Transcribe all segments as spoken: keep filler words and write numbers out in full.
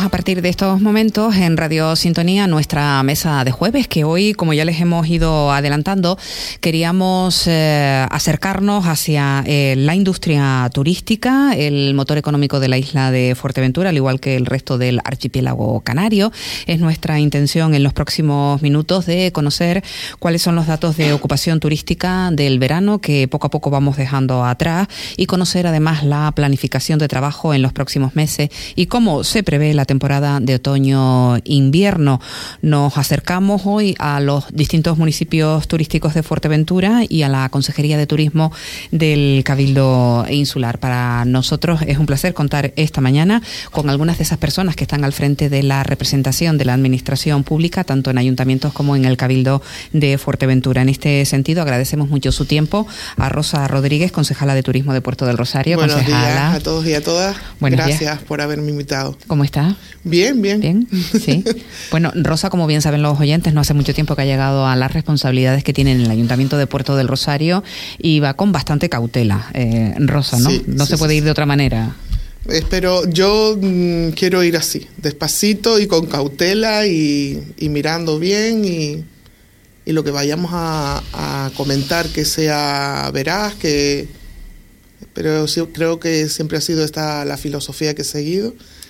a partir de estos momentos en Radio Sintonía nuestra mesa de jueves, que hoy, como ya les hemos ido adelantando, queríamos eh, acercarnos hacia eh, la industria turística, el motor económico de la isla de Fuerteventura, al igual que el resto del archipiélago canario. Es nuestra intención en los próximos minutos de conocer cuáles son los datos de ocupación turística del verano que poco a poco vamos dejando atrás y conocer además la planificación de trabajo en los próximos meses y cómo se prevé la temporada de otoño-invierno. Nos acercamos hoy a los distintos municipios turísticos de Fuerteventura y a la Consejería de Turismo del Cabildo Insular. Para nosotros es un placer contar esta mañana con algunas de esas personas que están al frente de la representación de la administración pública, tanto en ayuntamientos como en el Cabildo de Fuerteventura. En este sentido, agradecemos mucho su tiempo a Rosa Rodríguez, concejala de Turismo de Puerto del Rosario. Buenos concejala. días a todos y a todas. Buenos Gracias días. por haberme invitado. ¿Cómo está? Bien, bien. Bien, sí. Bueno, Rosa, como bien saben los oyentes, no hace mucho tiempo que ha llegado a las responsabilidades que tiene en el Ayuntamiento de Puerto del Rosario y va con bastante cautela. Eh, Rosa, ¿no? Sí, no sí, se puede sí. ir de otra manera. Espero, yo mmm, quiero ir así, despacito y con cautela y, y mirando bien y, y lo que vayamos a, a comentar que sea veraz, que pero sí, creo que siempre ha sido esta la filosofía que he seguido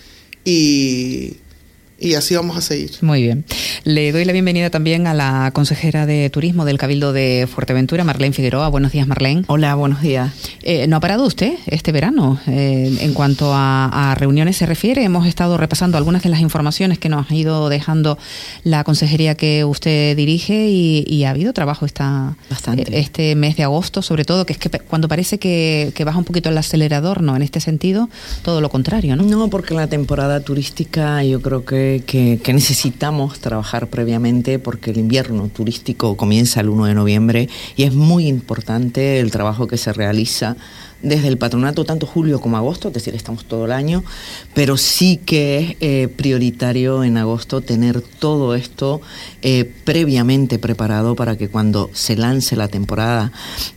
y, y así vamos a seguir. Muy bien. Le doy la bienvenida también a la consejera de Turismo del Cabildo de Fuerteventura, Marlene Figueroa. Buenos días, Marlene. Hola, buenos días. Eh, ¿No ha parado usted este verano? Eh, en cuanto a, a reuniones se refiere, hemos estado repasando algunas de las informaciones que nos ha ido dejando la consejería que usted dirige y, y ha habido trabajo esta, Bastante. este mes de agosto, sobre todo, que es que cuando parece que, que baja un poquito el acelerador, ¿no? En este sentido, todo lo contrario, ¿no? No, porque la temporada turística yo creo que, que, que necesitamos trabajar previamente porque el invierno turístico comienza el uno de noviembre y es muy importante el trabajo que se realiza desde el patronato, tanto julio como agosto, es decir, estamos todo el año, pero sí que es eh, prioritario en agosto tener todo esto eh, previamente preparado para que cuando se lance la temporada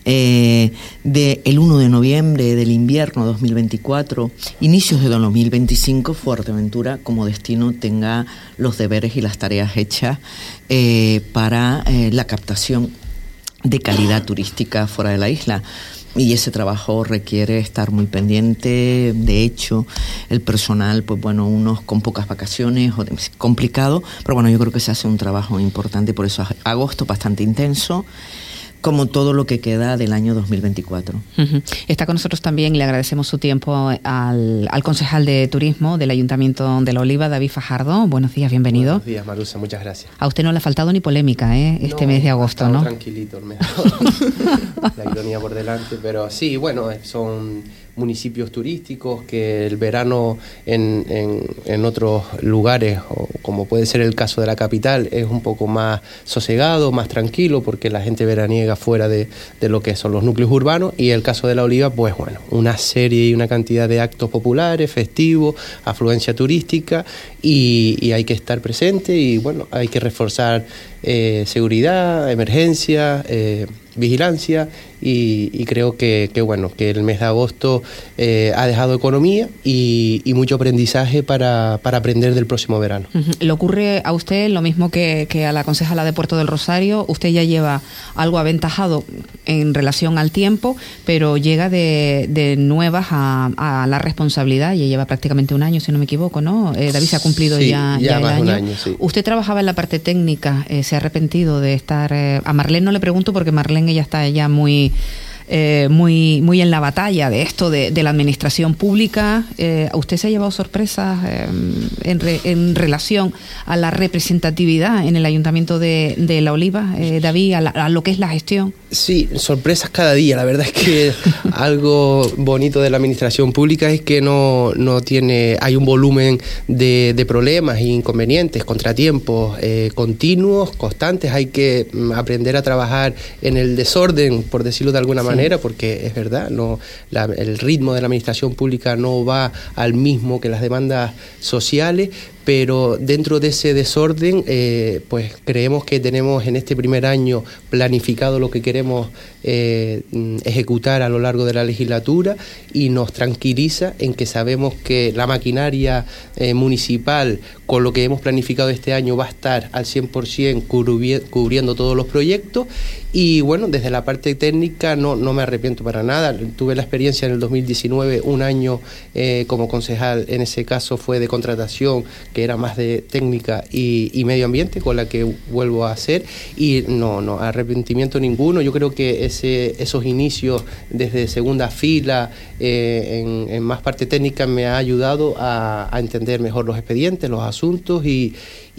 eh, del uno de noviembre del invierno dos mil veinticuatro, inicios de dos mil veinticinco, Fuerteventura como destino tenga los deberes y las tareas hechas eh, para eh, la captación de calidad turística fuera de la isla. Y ese trabajo requiere estar muy pendiente. De hecho, el personal, pues bueno, unos con pocas vacaciones, es complicado, pero bueno, yo creo que se hace un trabajo importante, por eso agosto bastante intenso, como todo lo que queda del año dos mil veinticuatro. Uh-huh. Está con nosotros también y le agradecemos su tiempo al, al concejal de Turismo del Ayuntamiento de La Oliva, David Fajardo. Buenos días, bienvenido. Buenos días, Marusa, muchas gracias. A usted no le ha faltado ni polémica, ¿eh? Este no, mes de agosto, ¿no? Tranquilito el mes de agosto. La ironía por delante, pero sí, bueno, son municipios turísticos que el verano en, en, en otros lugares, o como puede ser el caso de la capital, es un poco más sosegado, más tranquilo, porque la gente veraniega fuera de, de lo que son los núcleos urbanos, y el caso de La Oliva, pues bueno, una serie y una cantidad de actos populares, festivos, afluencia turística, y, y hay que estar presente y bueno, hay que reforzar eh, seguridad, emergencia, eh, vigilancia y, y creo que, que bueno que el mes de agosto eh, ha dejado economía y, y mucho aprendizaje para, para aprender del próximo verano. Uh-huh. ¿Le ocurre a usted lo mismo que, que a la concejala de Puerto del Rosario? Usted ya lleva algo aventajado en relación al tiempo, pero llega de, de nuevas a, a la responsabilidad. Ya lleva prácticamente un año, si no me equivoco, ¿no? Eh, David se ha cumplido sí, ya, ya, ya más el un año. año sí. Usted trabajaba en la parte técnica, eh, se ha arrepentido de estar... Eh, a Marlene no le pregunto porque Marlene ella está ya muy... Eh, muy muy en la batalla de esto de, de la administración pública. Eh, ¿Usted se ha llevado sorpresas eh, en, re, en relación a la representatividad en el Ayuntamiento de, de La Oliva, eh, David, a, la, a lo que es la gestión? Sí, sorpresas cada día. La verdad es que algo bonito de la administración pública es que no, no tiene, hay un volumen de, de problemas, inconvenientes, contratiempos eh, continuos, constantes. Hay que aprender a trabajar en el desorden, por decirlo de alguna manera. Manera, porque es verdad, no la, el ritmo de la administración pública no va al mismo que las demandas sociales, pero dentro de ese desorden, eh, pues creemos que tenemos en este primer año planificado lo que queremos eh, ejecutar a lo largo de la legislatura, y nos tranquiliza en que sabemos que la maquinaria eh, municipal, con lo que hemos planificado este año, va a estar al cien por ciento cubri- cubriendo todos los proyectos. Y bueno, desde la parte técnica no, no me arrepiento para nada. Tuve la experiencia en el dos mil diecinueve, un año eh, como concejal, en ese caso fue de contratación, que era más de técnica y, y medio ambiente, con la que vuelvo a hacer, y no, no, arrepentimiento ninguno. Yo creo que ese, esos inicios desde segunda fila, eh, en, en más parte técnica, me ha ayudado a, a entender mejor los expedientes, los asuntos, y,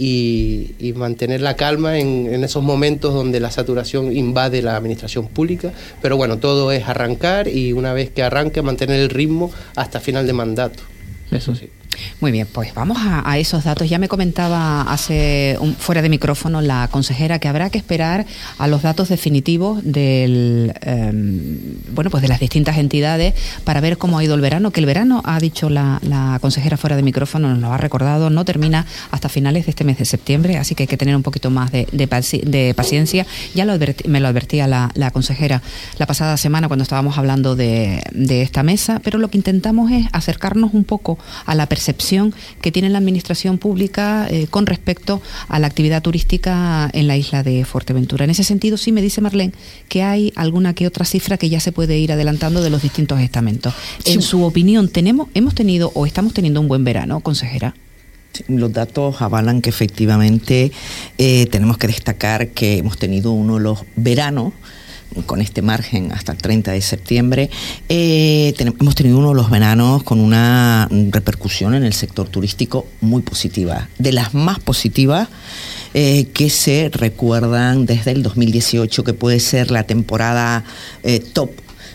y, y mantener la calma en, en esos momentos donde la saturación invade la administración pública. Pero bueno, todo es arrancar, y una vez que arranque, mantener el ritmo hasta final de mandato, eso sí. Muy bien, pues vamos a, a esos datos. Ya me comentaba hace un, fuera de micrófono la consejera que habrá que esperar a los datos definitivos del eh, bueno pues de las distintas entidades para ver cómo ha ido el verano, que el verano, ha dicho la, la consejera fuera de micrófono, nos lo ha recordado, no termina hasta finales de este mes de septiembre, así que hay que tener un poquito más de, de, paci- de paciencia. Ya lo advertí, me lo advertía la, la consejera la pasada semana cuando estábamos hablando de, de esta mesa, pero lo que intentamos es acercarnos un poco a la percepción que tiene la administración pública eh, con respecto a la actividad turística en la isla de Fuerteventura. En ese sentido, sí me dice Marlene que hay alguna que otra cifra que ya se puede ir adelantando de los distintos estamentos. Sí. En su opinión, ¿tenemos, hemos tenido o estamos teniendo un buen verano, consejera? Los datos avalan que efectivamente eh, tenemos que destacar que hemos tenido uno de los veranos, con este margen hasta el treinta de septiembre, eh, ten, hemos tenido uno de los veranos con una repercusión en el sector turístico muy positiva, de las más positivas eh, que se recuerdan desde el dos mil dieciocho, que puede ser la temporada eh, top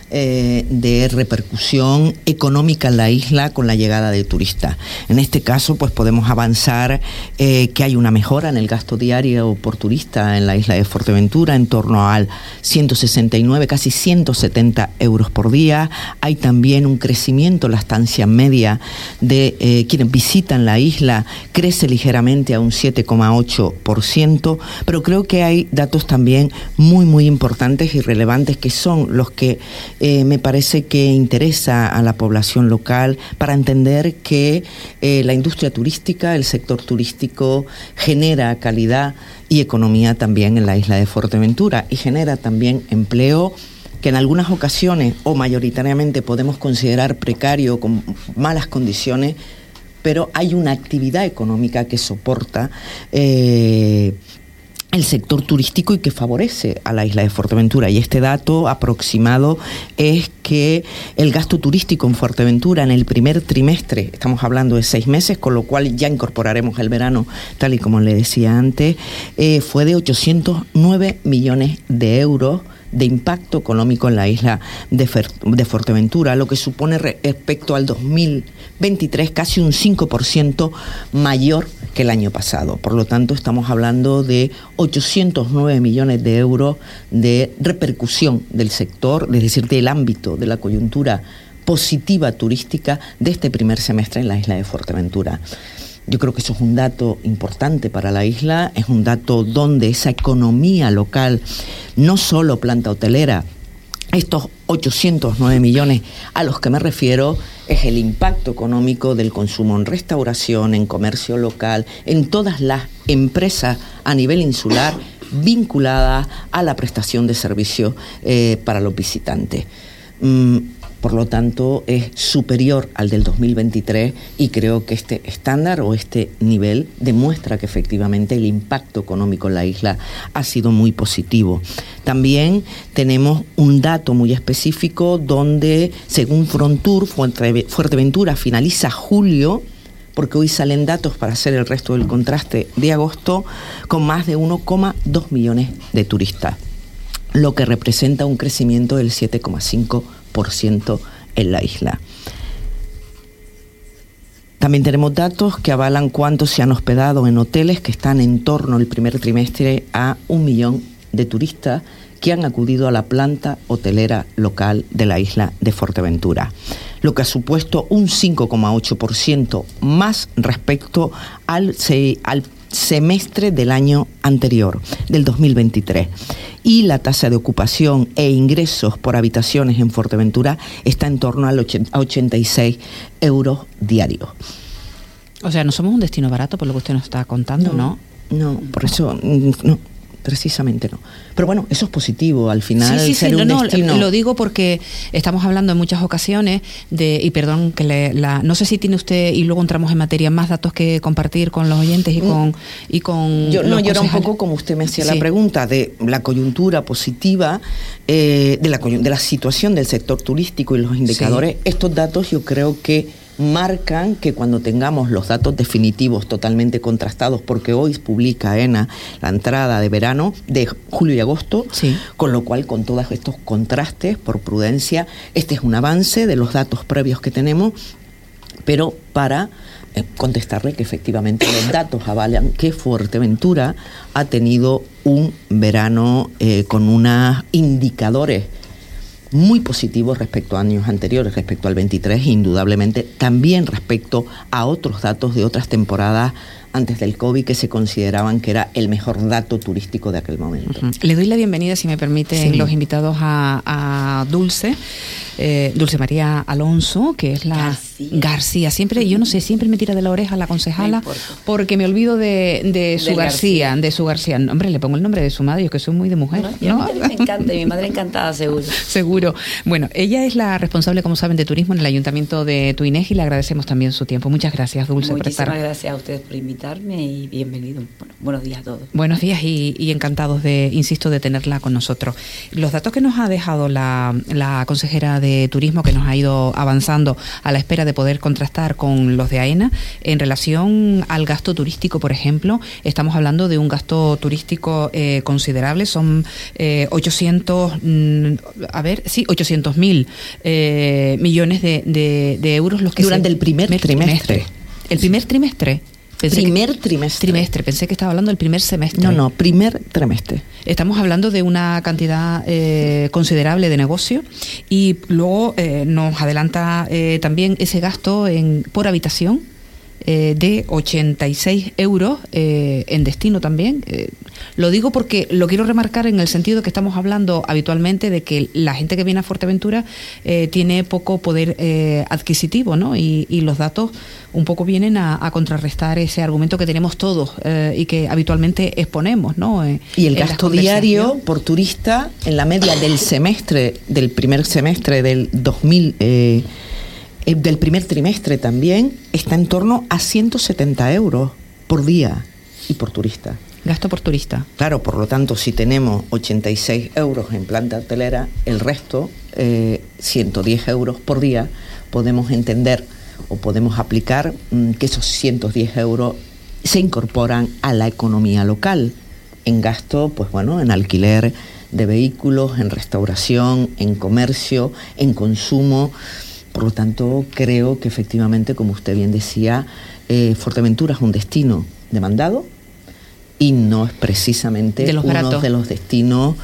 Eh, de repercusión económica en la isla con la llegada de turistas. En este caso, pues podemos avanzar eh, que hay una mejora en el gasto diario por turista en la isla de Fuerteventura, en torno al ciento sesenta y nueve, casi ciento setenta euros por día. Hay también un crecimiento, la estancia media de eh, quienes visitan la isla crece ligeramente a un siete coma ocho por ciento, pero creo que hay datos también muy, muy importantes y relevantes, que son los que Eh, me parece que interesa a la población local para entender que eh, la industria turística, el sector turístico, genera calidad y economía también en la isla de Fuerteventura, y genera también empleo que en algunas ocasiones o mayoritariamente podemos considerar precario, con malas condiciones, pero hay una actividad económica que soporta eh, el sector turístico y que favorece a la isla de Fuerteventura. Y este dato aproximado es que el gasto turístico en Fuerteventura en el primer trimestre, estamos hablando de seis meses, con lo cual ya incorporaremos el verano, tal y como le decía antes, eh, fue de ochocientos nueve millones de euros de impacto económico en la isla de, Fer, de Fuerteventura, lo que supone respecto al dos mil veintitrés casi un cinco por ciento mayor que el año pasado. Por lo tanto, estamos hablando de ochocientos nueve millones de euros de repercusión del sector, es decir, del ámbito de la coyuntura positiva turística de este primer semestre en la isla de Fuerteventura. Yo creo que eso es un dato importante para la isla, es un dato donde esa economía local, no solo planta hotelera, estos ochocientos nueve millones a los que me refiero es el impacto económico del consumo en restauración, en comercio local, en todas las empresas a nivel insular vinculadas a la prestación de servicios eh, para los visitantes. Mm, Por lo tanto, es superior al del dos mil veintitrés, y creo que este estándar o este nivel demuestra que efectivamente el impacto económico en la isla ha sido muy positivo. También tenemos un dato muy específico donde, según Frontur, Fuerteventura finaliza julio, porque hoy salen datos para hacer el resto del contraste de agosto, con más de uno coma dos millones de turistas, lo que representa un crecimiento del siete coma cinco por ciento en la isla. También tenemos datos que avalan cuántos se han hospedado en hoteles, que están en torno el primer trimestre a un millón de turistas que han acudido a la planta hotelera local de la isla de Fuerteventura, lo que ha supuesto un cinco coma ocho por ciento más respecto al, al semestre del año anterior, del dos mil veintitrés. Y la tasa de ocupación e ingresos por habitaciones en Fuerteventura está en torno a ochenta y seis euros diarios. O sea, no somos un destino barato por lo que usted nos está contando, ¿no? No, no por eso no. Precisamente no. Pero bueno, eso es positivo, al final sí, sí, ser sí, un no, destino... No, lo digo porque estamos hablando en muchas ocasiones de, y perdón, que le, la, no sé si tiene usted, y luego entramos en materia, más datos que compartir con los oyentes y con... Y con yo, no, yo era un concejales. poco como usted me hacía sí. la pregunta, de la coyuntura positiva, eh, de, la, de la situación del sector turístico y los indicadores. Sí. Estos datos yo creo que marcan que cuando tengamos los datos definitivos totalmente contrastados, porque hoy publica AENA la entrada de verano de julio y agosto, sí. con lo cual con todos estos contrastes, por prudencia, este es un avance de los datos previos que tenemos, pero para eh, contestarle que efectivamente los datos avalan que Fuerteventura ha tenido un verano eh, con unos indicadores muy positivos respecto a años anteriores, respecto al veintitrés, indudablemente, también respecto a otros datos de otras temporadas antes del COVID que se consideraban que era el mejor dato turístico de aquel momento. Uh-huh. Le doy la bienvenida, si me permiten, sí. los invitados a, a Dulce, eh, Dulce María Alonso, que es la García. García. Siempre, yo no sé, siempre me tira de la oreja la concejala no porque me olvido de, de su García, García, de su García. Hombre, le pongo el nombre de su madre, yo que soy muy de mujer. No, ¿no? A mí me encanta, mi madre encantada, seguro. Seguro. Bueno, ella es la responsable, como saben, de turismo en el Ayuntamiento de Tuineg y le agradecemos también su tiempo. Muchas gracias, Dulce, Muchísimas por estar. Muchísimas gracias a ustedes por invitarme y bienvenido. Bueno, buenos días a todos. Buenos días y, y encantados de, insisto, de tenerla con nosotros. Los datos que nos ha dejado la, la consejera de Turismo, que nos ha ido avanzando a la espera de poder contrastar con los de AENA, en relación al gasto turístico, por ejemplo, estamos hablando de un gasto turístico eh, considerable, son eh, ochocientos, mm, a ver, sí, ochocientos mil eh, millones de, de, de euros los que durante se, el primer trimestre. trimestre. El primer trimestre. Pensé primer que, trimestre. Trimestre, pensé que estaba hablando del primer semestre. No, no, primer trimestre. Estamos hablando de una cantidad eh, considerable de negocio y luego eh, nos adelanta eh, también ese gasto en por habitación eh, de ochenta y seis euros eh, en destino también. Eh, lo digo porque lo quiero remarcar en el sentido que estamos hablando habitualmente de que la gente que viene a Fuerteventura eh, tiene poco poder eh, adquisitivo, ¿no? Y, y los datos un poco vienen a, a contrarrestar ese argumento que tenemos todos eh, y que habitualmente exponemos, ¿no? Eh, y el gasto diario por turista en la media del semestre, del primer semestre del dos mil, eh, eh, del primer trimestre también, está en torno a ciento setenta euros por día y por turista. Gasto por turista. Claro, por lo tanto, si tenemos ochenta y seis euros en planta hotelera, el resto, eh, ciento diez euros por día, podemos entender o podemos aplicar mmm, que esos ciento diez euros se incorporan a la economía local en gasto, pues bueno, en alquiler de vehículos, en restauración, en comercio, en consumo. Por lo tanto, creo que efectivamente, como usted bien decía, eh, Fuerteventura es un destino demandado y no es precisamente de uno baratos. de los destinos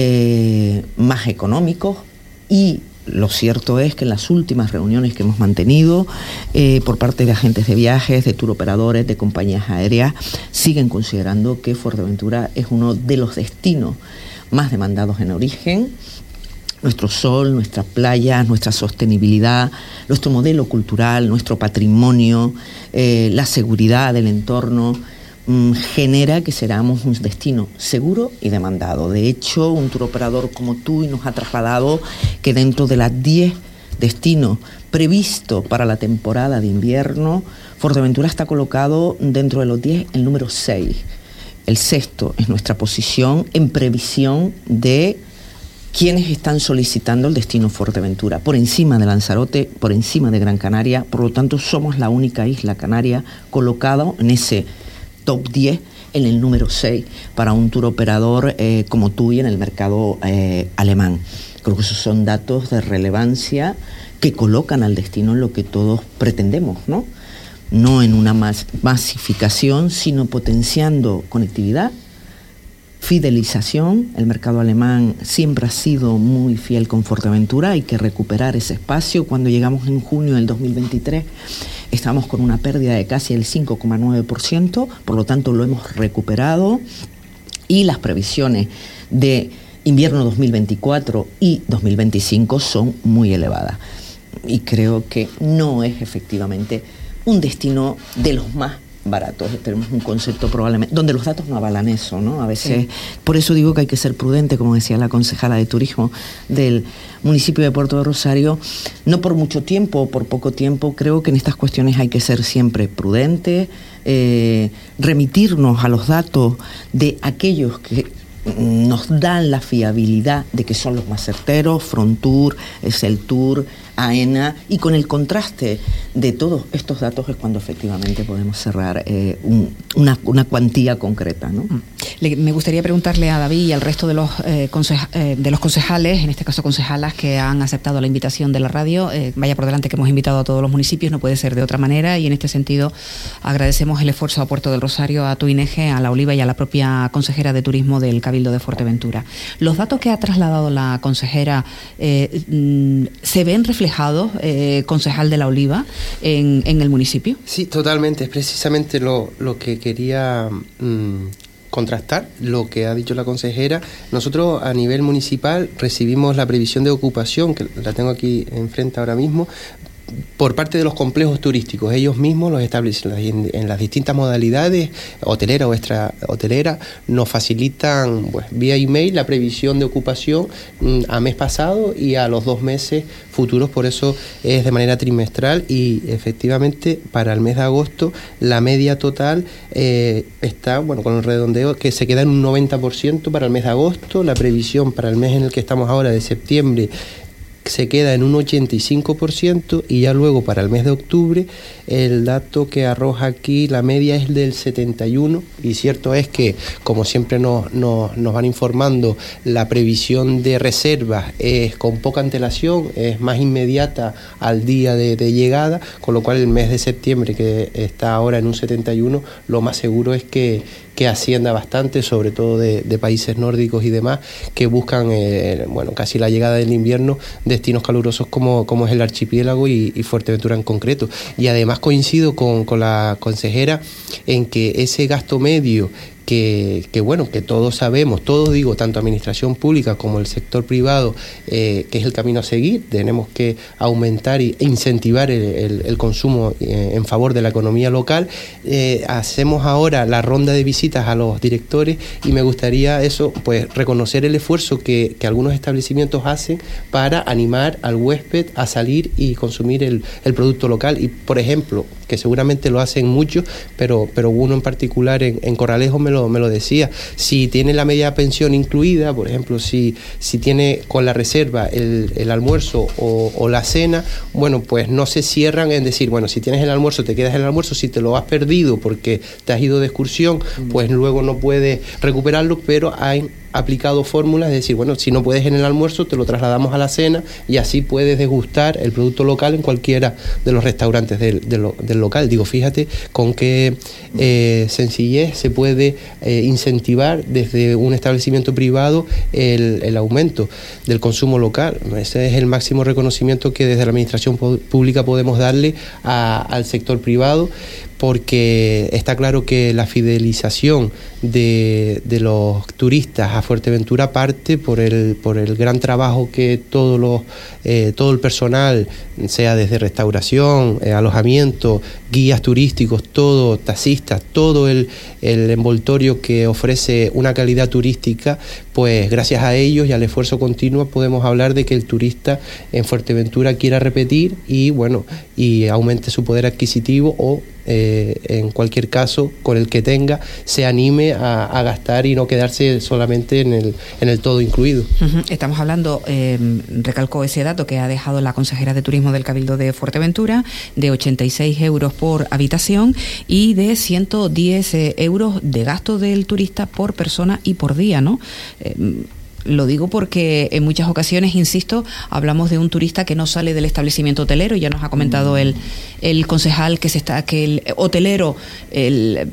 eh, más económicos. Y lo cierto es que en las últimas reuniones que hemos mantenido eh, por parte de agentes de viajes, de turoperadores, de compañías aéreas, siguen considerando que Fuerteventura es uno de los destinos más demandados en origen. Nuestro sol, nuestras playas, nuestra sostenibilidad, nuestro modelo cultural, nuestro patrimonio, eh, la seguridad del entorno, mmm, genera que seamos un destino seguro y demandado. De hecho, un turoperador como tú nos ha trasladado que dentro de las diez destinos previstos para la temporada de invierno, Fuerteventura está colocado dentro de los diez el número seis. El sexto es nuestra posición en previsión de quienes están solicitando el destino Fuerteventura, por encima de Lanzarote, por encima de Gran Canaria. Por lo tanto, somos la única isla canaria colocada en ese top diez, en el número seis, para un turoperador eh, como tú y en el mercado eh, alemán. Creo que esos son datos de relevancia que colocan al destino en lo que todos pretendemos, ¿no? No en una mas- masificación, sino potenciando conectividad, fidelización. El mercado alemán siempre ha sido muy fiel con Fuerteventura, hay que recuperar ese espacio. Cuando llegamos en junio del dos mil veintitrés estamos con una pérdida de casi el cinco coma nueve por ciento, por lo tanto lo hemos recuperado, y las previsiones de invierno dos mil veinticuatro y dos mil veinticinco son muy elevadas. Y creo que no es efectivamente un destino de los más baratos. Tenemos un concepto probablemente donde los datos no avalan eso, ¿no? A veces, sí. Por eso digo que hay que ser prudente, como decía la concejala de turismo del municipio de Puerto de Rosario, no por mucho tiempo o por poco tiempo. Creo que en estas cuestiones hay que ser siempre prudente, eh, remitirnos a los datos de aquellos que nos dan la fiabilidad de que son los más certeros, Frontur, Celtur, AENA, y con el contraste de todos estos datos es cuando efectivamente podemos cerrar eh, un, una, una cuantía concreta, ¿no? Le, me gustaría preguntarle a David y al resto de los, eh, conceja, eh, de los concejales, en este caso concejalas, que han aceptado la invitación de la radio. Eh, vaya por delante que hemos invitado a todos los municipios, no puede ser de otra manera, y en este sentido agradecemos el esfuerzo a Puerto del Rosario, a Tuineje, a La Oliva y a la propia consejera de turismo del Cabildo de Fuerteventura. Los datos que ha trasladado la consejera eh, ¿se ven reflejados, eh, concejal de La Oliva, en, en el municipio? Sí, totalmente. Es precisamente lo, lo que quería mmm, contrastar, lo que ha dicho la consejera. Nosotros a nivel municipal recibimos la previsión de ocupación, que la tengo aquí enfrente ahora mismo, por parte de los complejos turísticos. Ellos mismos los establecen en, en las distintas modalidades, hotelera o extra hotelera, nos facilitan pues, vía email la previsión de ocupación mm, a mes pasado y a los dos meses futuros. Por eso es de manera trimestral, y efectivamente para el mes de agosto la media total eh, está, bueno, con el redondeo, que se queda en un noventa por ciento para el mes de agosto. La previsión para el mes en el que estamos ahora, de septiembre, se queda en un ochenta y cinco por ciento, y ya luego para el mes de octubre el dato que arroja aquí la media es del setenta y uno por ciento, y cierto es que, como siempre nos, nos, nos van informando, la previsión de reservas es con poca antelación, es más inmediata al día de, de llegada, con lo cual el mes de septiembre, que está ahora en un setenta y uno por ciento, lo más seguro es que que ascienda bastante, sobre todo de, de países nórdicos y demás, que buscan, eh, bueno, casi la llegada del invierno, destinos calurosos como, como es el archipiélago y, y Fuerteventura en concreto. Y además coincido con, con la consejera en que ese gasto medio Que, que bueno, que todos sabemos, todos digo, tanto administración pública como el sector privado, eh, que es el camino a seguir. Tenemos que aumentar e incentivar el, el, el consumo eh, en favor de la economía local. Eh, hacemos ahora la ronda de visitas a los directores, y me gustaría eso, pues reconocer el esfuerzo que, que algunos establecimientos hacen para animar al huésped a salir y consumir el, el producto local. Y por ejemplo, que seguramente lo hacen muchos, pero, pero uno en particular en, en Corralejo me lo me lo decía, si tiene la media pensión incluida, por ejemplo, si, si tiene con la reserva el, el almuerzo o, o la cena, bueno, pues no se cierran en decir, bueno, si tienes el almuerzo, te quedas el almuerzo, si te lo has perdido porque te has ido de excursión, pues luego no puedes recuperarlo, pero hay aplicado fórmulas de decir, bueno, si no puedes en el almuerzo, te lo trasladamos a la cena, y así puedes degustar el producto local en cualquiera de los restaurantes del, del, del local. Digo, fíjate con qué eh, sencillez se puede eh, incentivar desde un establecimiento privado el, el aumento del consumo local. Ese es el máximo reconocimiento que desde la administración pública podemos darle a, al sector privado, porque está claro que la fidelización de, de los turistas a Fuerteventura parte por el, por el gran trabajo que todos los, eh, todo el personal, sea desde restauración, eh, alojamiento, guías turísticos, todo, taxistas, todo el, el envoltorio que ofrece una calidad turística, pues gracias a ellos y al esfuerzo continuo podemos hablar de que el turista en Fuerteventura quiera repetir y, bueno, y aumente su poder adquisitivo, o Eh, en cualquier caso, con el que tenga, se anime a, a gastar y no quedarse solamente en el, en el todo incluido. Uh-huh. Estamos hablando, eh, recalco ese dato que ha dejado la consejera de Turismo del Cabildo de Fuerteventura, de ochenta y seis euros por habitación y de ciento diez eh, euros de gasto del turista por persona y por día, ¿no? Eh, Lo digo porque en muchas ocasiones, insisto, hablamos de un turista que no sale del establecimiento hotelero. Ya nos ha comentado el, el concejal que se está, que el hotelero, el,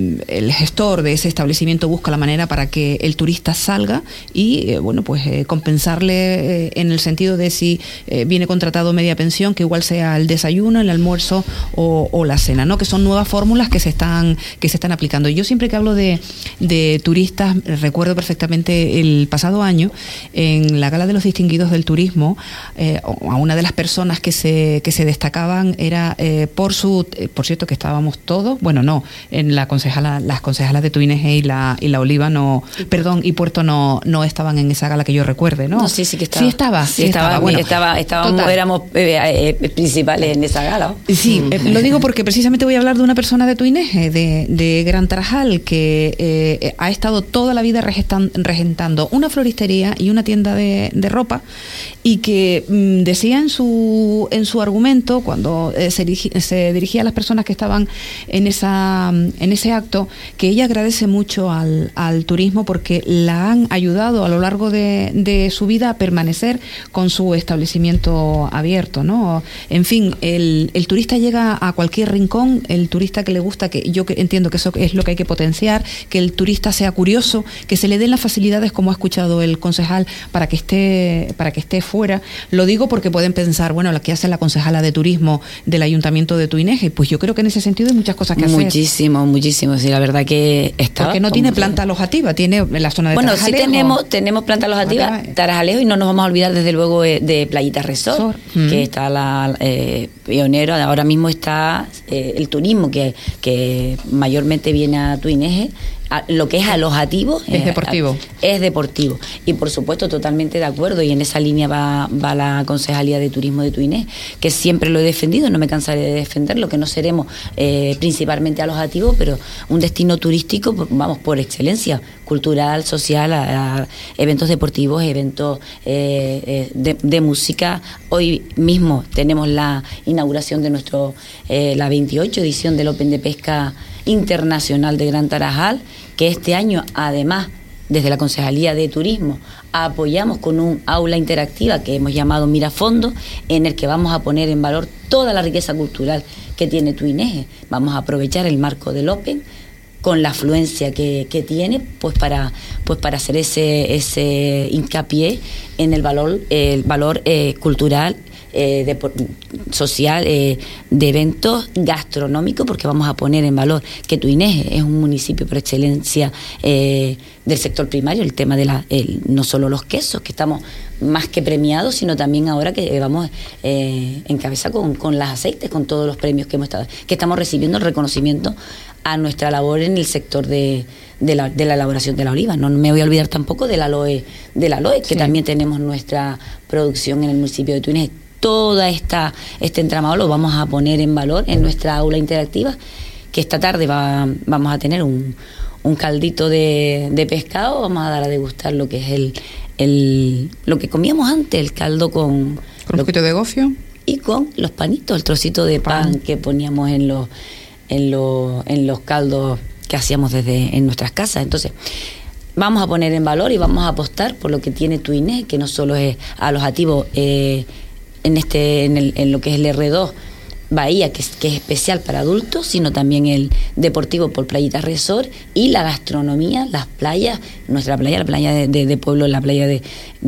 el gestor de ese establecimiento busca la manera para que el turista salga y, eh, bueno, pues eh, compensarle eh, en el sentido de si eh, viene contratado media pensión, que igual sea el desayuno, el almuerzo o, o la cena, ¿no? Que son nuevas fórmulas que se están que se están aplicando. Yo siempre que hablo de, de turistas, recuerdo perfectamente el pasado año en la Gala de los Distinguidos del Turismo, eh, a una de las personas que se que se destacaban era eh, por su eh, por cierto que estábamos todos, bueno, no, en la concejala las concejalas de Tuineje y la y la Oliva no, perdón, y Puerto no no estaban en esa gala que yo recuerde, ¿no? No, sí, sí que estaba. Sí estaba, sí, sí estaba, estaba, bueno, estaba estábamos total. éramos eh, eh, principales en esa gala. Sí, eh, lo digo porque precisamente voy a hablar de una persona de Tuineje, de, de Gran Tarajal, que eh, ha estado toda la vida regentan, regentando una floristería y una tienda de, de ropa, y que mmm, decía en su en su argumento cuando eh, se, dirigi, se dirigía a las personas que estaban en esa en ese acto, que ella agradece mucho al, al turismo porque la han ayudado a lo largo de, de su vida a permanecer con su establecimiento abierto, ¿no? En fin, el, el turista llega a cualquier rincón, el turista que le gusta, que yo entiendo que eso es lo que hay que potenciar, que el turista sea curioso, que se le den las facilidades, como ha escuchado el concejal, para que esté para que esté fuera. Lo digo porque pueden pensar, bueno, la que hace la concejala de turismo del Ayuntamiento de Tuineje, pues yo creo que en ese sentido hay muchas cosas que hacer. Muchísimo, muchísimo, sí, la verdad que está. Porque no tiene planta alojativa, tiene la zona de bueno, Tarajalejo. Bueno, sí tenemos, tenemos planta alojativa, Tarajalejo, y no nos vamos a olvidar desde luego de Playita Resort, mm. que está la eh, pionero, ahora mismo está eh, el turismo que, que mayormente viene a Tuineje. Lo que es alojativo es deportivo es deportivo y por supuesto totalmente de acuerdo, y en esa línea va, va la Concejalía de Turismo de Tuineje, que siempre lo he defendido, no me cansaré de defenderlo, que no seremos eh, principalmente alojativos, pero un destino turístico, vamos, por excelencia, cultural, social, a, a eventos deportivos, eventos eh, de, de música. Hoy mismo tenemos la inauguración de nuestro eh, la veintiocho edición del Open de Pesca Internacional de Gran Tarajal, que este año además desde la Concejalía de Turismo apoyamos con un aula interactiva que hemos llamado Mirafondo, en el que vamos a poner en valor toda la riqueza cultural que tiene Tuineje. Vamos a aprovechar el marco del Open con la afluencia que, que tiene, pues para pues para hacer ese ese hincapié en el valor el valor eh, cultural, Eh, de, social, eh, de eventos gastronómicos, porque vamos a poner en valor que Tuineje es un municipio por excelencia eh, del sector primario, el tema de la el, no solo los quesos, que estamos más que premiados, sino también ahora que vamos eh, en cabeza con, con las aceites, con todos los premios que hemos estado, que estamos recibiendo el reconocimiento a nuestra labor en el sector de, de, la, de la elaboración de la oliva. No me voy a olvidar tampoco del aloe, del aloe, que sí. También tenemos nuestra producción en el municipio de Tuineje. Toda esta este entramado lo vamos a poner en valor en nuestra aula interactiva, que esta tarde va, vamos a tener un, un caldito de, de pescado, vamos a dar a degustar lo que es el, el lo que comíamos antes, el caldo con... ¿Con un poquito de gofio? Y con los panitos, el trocito de pan, pan que poníamos en los, en, los, en los caldos que hacíamos desde en nuestras casas. Entonces, vamos a poner en valor y vamos a apostar por lo que tiene Tuineje, que no solo es alojativo, eh, en este en, el, en lo que es el erre dos Bahía, que es, que es especial para adultos, sino también el deportivo por Playita Resort, y la gastronomía, las playas, nuestra playa, la playa de, de, de Pueblo, la playa de,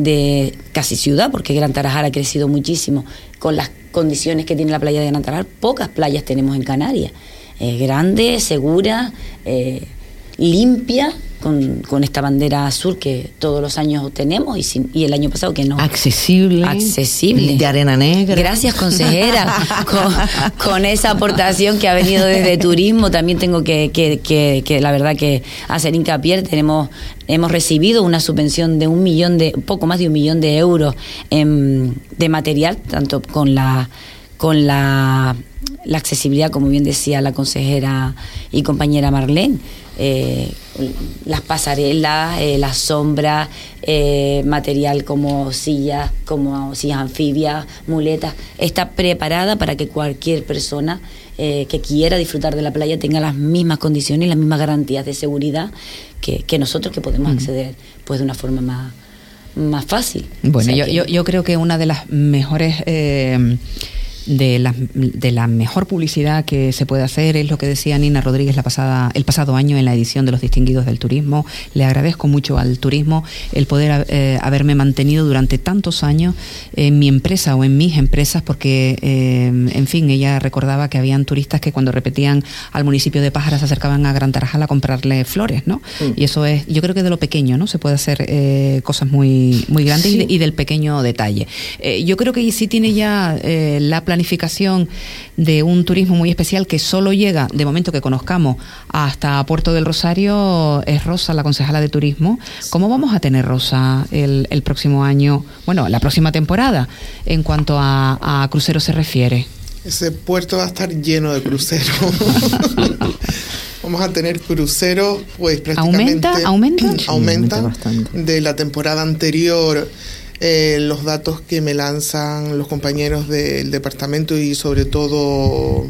de casi ciudad, porque Gran Tarajal ha crecido muchísimo con las condiciones que tiene la playa de Gran Tarajal. Pocas playas tenemos en Canarias, eh, grande, segura, eh, limpia, con, con esta bandera azul que todos los años tenemos, y, sin, y el año pasado que no. Accesible. Accesible. De arena negra. Gracias, consejera, con, con esa aportación que ha venido desde turismo. También tengo que, que, que, que la verdad que hacer hincapié. Tenemos, hemos recibido una subvención de un millón de, poco más de un millón de euros en, de material, tanto con la, con la, la accesibilidad, como bien decía la consejera y compañera Marlene. Eh, las pasarelas, eh, las sombras, eh, material como sillas, como sillas anfibias, muletas, está preparada para que cualquier persona eh, que quiera disfrutar de la playa tenga las mismas condiciones y las mismas garantías de seguridad que, que nosotros, que podemos acceder pues de una forma más más fácil. Bueno, o sea yo, que... yo, yo creo que una de las mejores... Eh, de la, de la mejor publicidad que se puede hacer es lo que decía Nina Rodríguez la pasada, el pasado año en la edición de los Distinguidos del Turismo. Le agradezco mucho al turismo el poder eh, haberme mantenido durante tantos años en mi empresa o en mis empresas, porque eh, en fin, ella recordaba que habían turistas que cuando repetían al municipio de Pájara se acercaban a Gran Tarajal a comprarle flores, ¿no? Mm. Y eso es, yo creo que de lo pequeño, ¿no? Se puede hacer eh, cosas muy, muy grandes, sí. y, de, y del pequeño detalle. Eh, yo creo que sí tiene ya eh, la planificación de un turismo muy especial que solo llega, de momento que conozcamos, hasta Puerto del Rosario. Es Rosa, la concejala de turismo. ¿Cómo vamos a tener, Rosa, el, el próximo año, bueno, la próxima temporada, en cuanto a, a cruceros se refiere? Ese puerto va a estar lleno de cruceros. Vamos a tener cruceros, pues prácticamente... ¿Aumenta? ¿Aumenta? Aumenta, aumenta bastante. De la temporada anterior. Eh, los datos que me lanzan los compañeros del departamento y sobre todo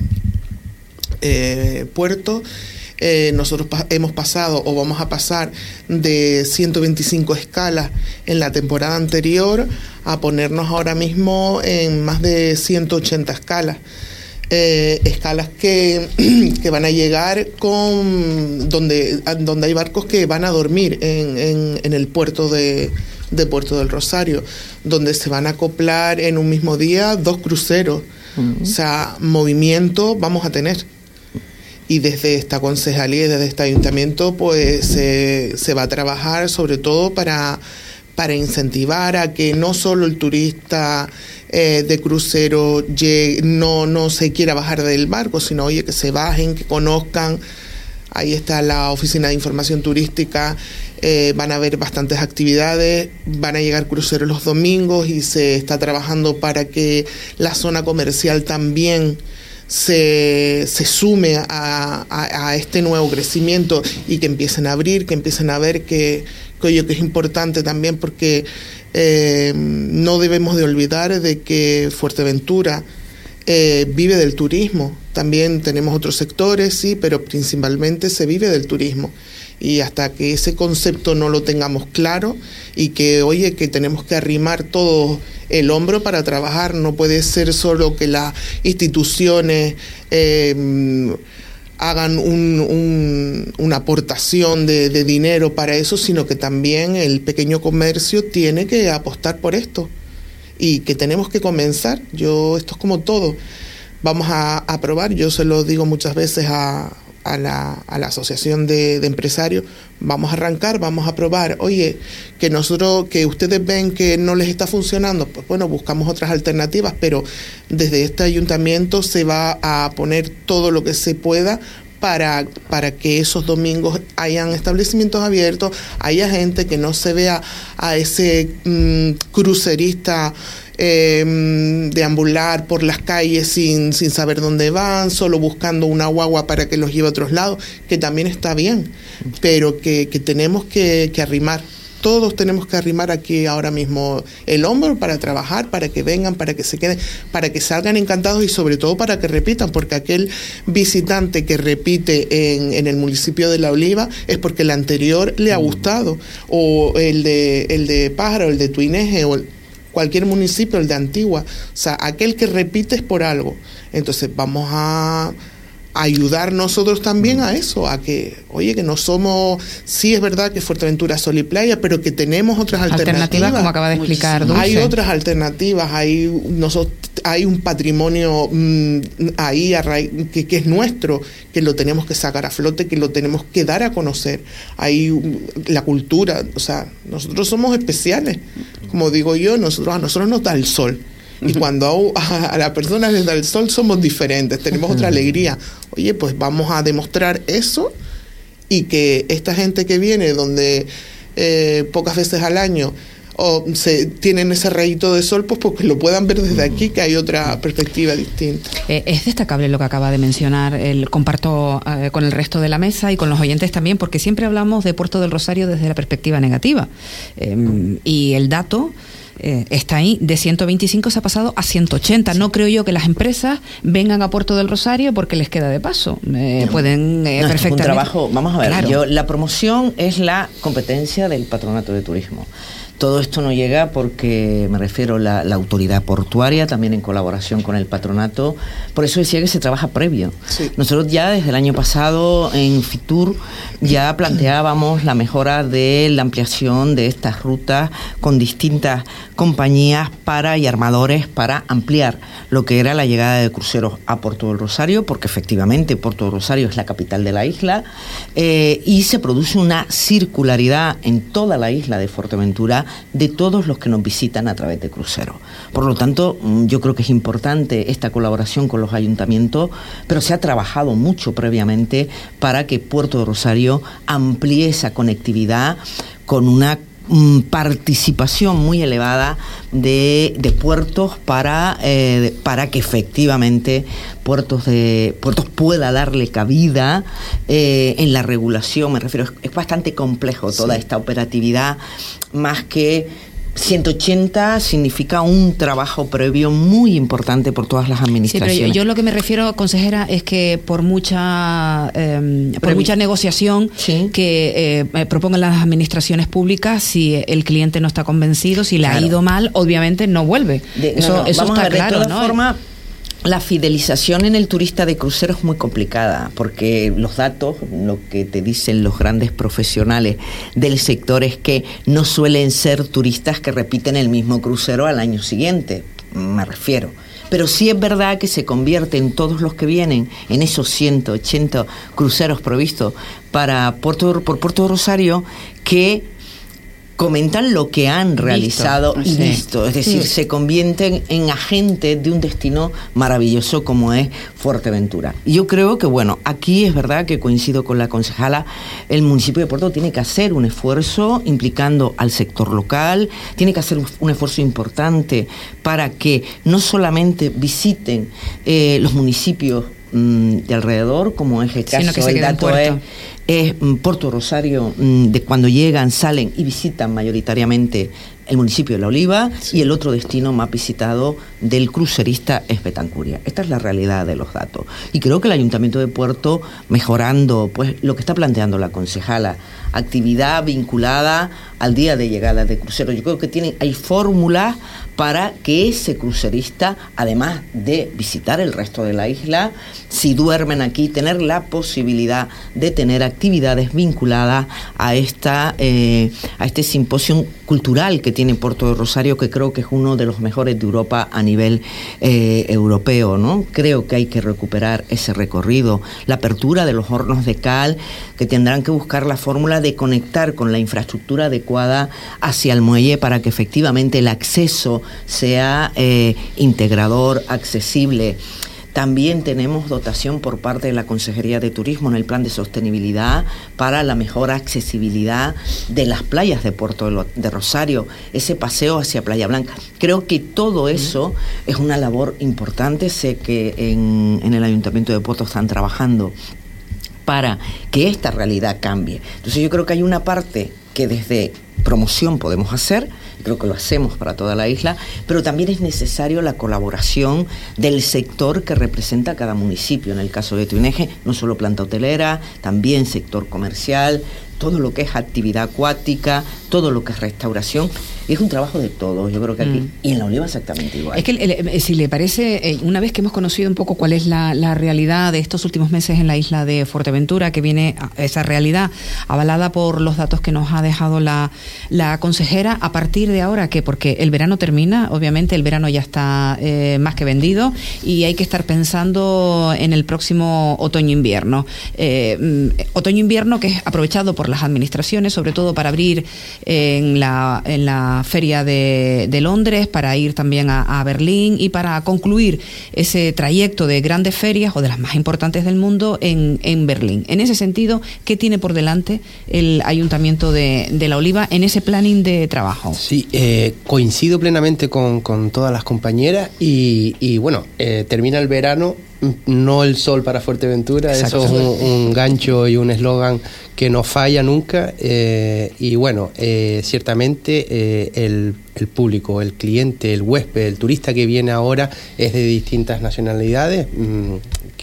eh, Puerto, eh, nosotros pa- hemos pasado o vamos a pasar de ciento veinticinco escalas en la temporada anterior a ponernos ahora mismo en más de ciento ochenta escalas. Eh, escalas que, que van a llegar con donde, donde hay barcos que van a dormir en, en, en el puerto de, de Puerto del Rosario, donde se van a acoplar en un mismo día dos cruceros. Uh-huh. O sea, movimiento vamos a tener. Y desde esta concejalía y desde este ayuntamiento pues se, se va a trabajar sobre todo para, para incentivar a que no solo el turista eh, de crucero llegue, no, no se quiera bajar del barco, sino oye, que se bajen, que conozcan. Ahí está la Oficina de Información Turística, eh, van a haber bastantes actividades, van a llegar cruceros los domingos y se está trabajando para que la zona comercial también se, se sume a, a, a este nuevo crecimiento y que empiecen a abrir, que empiecen a ver que, que, oye, que es importante también porque eh, no debemos de olvidar de que Fuerteventura eh, vive del turismo. También tenemos otros sectores, sí, pero principalmente se vive del turismo. Y hasta que ese concepto no lo tengamos claro y que, oye, que tenemos que arrimar todo el hombro para trabajar, no puede ser solo que las instituciones eh, hagan un, un, una aportación de, de dinero para eso, sino que también el pequeño comercio tiene que apostar por esto y que tenemos que comenzar. Yo, esto es como todo. Vamos a, a probar, yo se lo digo muchas veces a, a, la, a la asociación de, de empresarios, vamos a arrancar, vamos a probar, oye, que nosotros, que ustedes ven que no les está funcionando, pues bueno, buscamos otras alternativas, pero desde este ayuntamiento se va a poner todo lo que se pueda para, para que esos domingos hayan establecimientos abiertos, haya gente que no se vea a ese mmm, crucerista Eh, deambular por las calles sin, sin saber dónde van, solo buscando una guagua para que los lleve a otros lados, que también está bien, pero que, que tenemos que, que arrimar, todos tenemos que arrimar aquí ahora mismo el hombro para trabajar, para que vengan, para que se queden, para que salgan encantados y sobre todo para que repitan, porque aquel visitante que repite en, en el municipio de La Oliva es porque el anterior le ha gustado, o el de, el de Pájara, o el de Tuineje, o el, cualquier municipio, el de Antigua, o sea, aquel que repite es por algo. Entonces vamos a ayudar nosotros también a eso, a que, oye, que no somos, sí es verdad que Fuerteventura es sol y playa, pero que tenemos otras alternativas. Alternativas, como acaba de explicar Dulce. Hay otras alternativas, hay, nosotros, hay un patrimonio mmm, ahí que, que es nuestro, que lo tenemos que sacar a flote, que lo tenemos que dar a conocer. Hay la cultura, o sea, nosotros somos especiales, como digo yo, nosotros a nosotros nos da el sol. Y cuando a, a la persona les da el sol somos diferentes, tenemos otra alegría. Oye, pues vamos a demostrar eso y que esta gente que viene donde eh, pocas veces al año o se tienen ese rayito de sol, pues porque lo puedan ver desde aquí, que hay otra perspectiva distinta. Eh, es destacable lo que acaba de mencionar, el, comparto eh, con el resto de la mesa y con los oyentes también, porque siempre hablamos de Puerto del Rosario desde la perspectiva negativa. Eh, y el dato Eh, está ahí, de ciento veinticinco se ha pasado a ciento ochenta. No creo yo que las empresas vengan a Puerto del Rosario porque les queda de paso. Eh, no, pueden eh, no, perfectamente. Es un trabajo, vamos a ver, claro. yo, la promoción es la competencia del Patronato de Turismo. todo esto no llega porque, me refiero, la, la autoridad portuaria, también en colaboración con el patronato, por eso decía que se trabaja previo. Sí. Nosotros ya desde el año pasado en Fitur ya planteábamos la mejora de la ampliación de estas rutas con distintas compañías para y armadores para ampliar lo que era la llegada de cruceros a Puerto del Rosario, porque efectivamente Puerto del Rosario es la capital de la isla, eh, y se produce una circularidad en toda la isla de Fuerteventura de todos los que nos visitan a través de cruceros. Por lo tanto, yo creo que es importante esta colaboración con los ayuntamientos, pero se ha trabajado mucho previamente para que Puerto del Rosario amplíe esa conectividad con una participación muy elevada de, de puertos para eh, para que efectivamente puertos de puertos pueda darle cabida eh, en la regulación. Me refiero, es, es bastante complejo toda sí. esta operatividad, más que ciento ochenta significa un trabajo previo muy importante por todas las administraciones. Sí, pero yo, yo lo que me refiero, consejera, es que por mucha eh, por Previ- mucha negociación sí. que eh, propongan las administraciones públicas, si el cliente no está convencido, si le claro. ha ido mal, obviamente no vuelve. De, eso, no, no, eso está claro, de todas ¿no? formas, la fidelización en el turista de crucero es muy complicada, porque los datos, lo que te dicen los grandes profesionales del sector es que no suelen ser turistas que repiten el mismo crucero al año siguiente, me refiero. Pero sí es verdad que se convierten todos los que vienen en esos ciento ochenta cruceros provistos para Puerto, por Puerto de Rosario, que comentan lo que han realizado visto. y sí. visto, es decir, sí. se convierten en agentes de un destino maravilloso como es Fuerteventura. Y yo creo que, bueno, aquí es verdad que coincido con la concejala, el municipio de Puerto tiene que hacer un esfuerzo implicando al sector local, tiene que hacer un, un esfuerzo importante para que no solamente visiten eh, los municipios mmm, de alrededor, como es el caso, que el dato es... es Puerto Rosario, de cuando llegan, salen y visitan mayoritariamente el municipio de La Oliva, sí. y el otro destino más visitado del crucerista es Betancuria. Esta es la realidad de los datos. Y creo que el Ayuntamiento de Puerto, mejorando pues lo que está planteando la concejala, actividad vinculada al día de llegada de cruceros. Yo creo que tienen, hay fórmulas para que ese crucerista, además de visitar el resto de la isla, si duermen aquí, tener la posibilidad de tener actividades vinculadas a esta eh, a este simposio cultural que tiene Puerto de Rosario, que creo que es uno de los mejores de Europa a nivel eh, europeo, ¿no? Creo que hay que recuperar ese recorrido, la apertura de los hornos de cal, que tendrán que buscar la fórmula de conectar con la infraestructura adecuada hacia el muelle para que efectivamente el acceso sea eh, integrador, accesible. También tenemos dotación por parte de la Consejería de Turismo en el plan de sostenibilidad para la mejor accesibilidad de las playas de Puerto de Rosario, ese paseo hacia Playa Blanca. Creo que todo eso es una labor importante. Sé que en, en el Ayuntamiento de Puerto están trabajando para que esta realidad cambie. Entonces yo creo que hay una parte que desde promoción podemos hacer, creo que lo hacemos para toda la isla, pero también es necesario la colaboración del sector que representa cada municipio. En el caso de Tuineje, no solo planta hotelera, también sector comercial, todo lo que es actividad acuática, todo lo que es restauración, y es un trabajo de todos, yo creo que aquí, mm. y en La Oliva exactamente igual. Es que, el, si le parece, una vez que hemos conocido un poco cuál es la, la realidad de estos últimos meses en la isla de Fuerteventura, que viene esa realidad avalada por los datos que nos ha dejado la, la consejera, a partir de ahora, ¿qué? Porque el verano termina, obviamente el verano ya está eh, más que vendido, y hay que estar pensando en el próximo otoño-invierno. Eh, otoño-invierno que es aprovechado por las administraciones, sobre todo para abrir eh, en la en la feria de, de Londres, para ir también a, a Berlín y para concluir ese trayecto de grandes ferias o de las más importantes del mundo en, en Berlín. En ese sentido, ¿qué tiene por delante el Ayuntamiento de, de La Oliva en ese planning de trabajo? Sí, eh, coincido plenamente con, con todas las compañeras y, y bueno, eh, termina el verano, no el sol para Fuerteventura. Exacto. Eso es un, un gancho y un eslogan que no falla nunca, eh, y bueno, eh, ciertamente eh, el, el público, el cliente, el huésped, el turista que viene ahora es de distintas nacionalidades, mmm,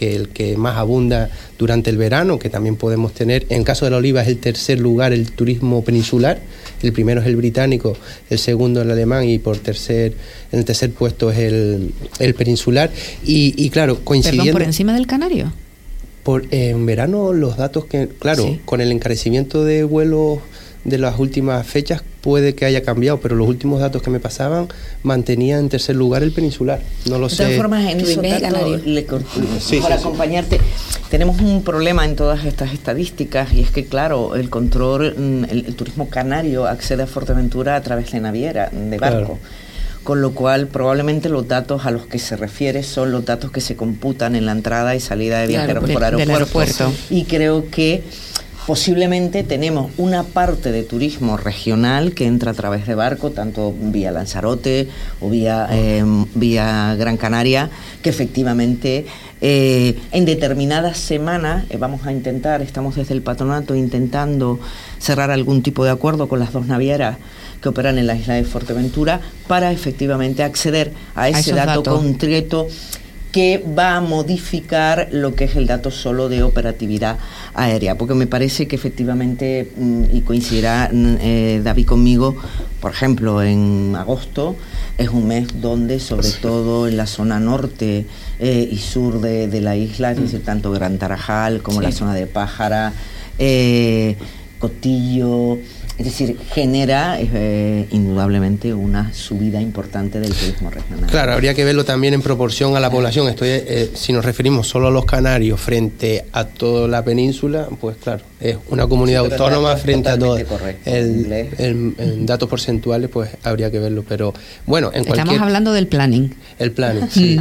que el que más abunda durante el verano, que también podemos tener. En el caso de la oliva es el tercer lugar el turismo peninsular, el primero es el británico, el segundo el alemán y por tercer, en el tercer puesto es el, el peninsular. Y, y claro, coincidiendo... ¿Perdón, por encima del canario? Por, eh, en verano los datos que, claro, sí. Con el encarecimiento de vuelos de las últimas fechas puede que haya cambiado, pero los últimos datos que me pasaban mantenía en tercer lugar el peninsular. No lo sé. De todas formas, en eso dato, le, sí, para sí, acompañarte, sí. Tenemos un problema en todas estas estadísticas y es que, claro, el control, el, el turismo canario accede a Fuerteventura a través de naviera, de barco. Claro. Con lo cual probablemente los datos a los que se refiere son los datos que se computan en la entrada y salida de viajeros claro, por aeropuerto. aeropuerto. Y creo que posiblemente tenemos una parte de turismo regional que entra a través de barco, tanto vía Lanzarote o vía, eh, vía Gran Canaria, que efectivamente eh, en determinadas semanas eh, vamos a intentar, estamos desde el patronato intentando cerrar algún tipo de acuerdo con las dos navieras que operan en la isla de Fuerteventura para efectivamente acceder a ese a dato datos. concreto que va a modificar lo que es el dato solo de operatividad aérea, porque me parece que efectivamente, y coincidirá eh, David conmigo, por ejemplo, en agosto es un mes donde, sobre todo en la zona norte eh, y sur de, de la isla, es decir, tanto Gran Tarajal como sí. la zona de Pájara, eh, Cotillo, es decir, genera eh, indudablemente una subida importante del turismo regional. Claro, habría que verlo también en proporción a la población. Estoy, eh, si nos referimos solo a los canarios frente a toda la península, pues claro, es una comunidad sí, autónoma frente a todo. El, el, en datos porcentuales, pues habría que verlo. Pero bueno, en Estamos cualquier... hablando del planning. El planning, sí.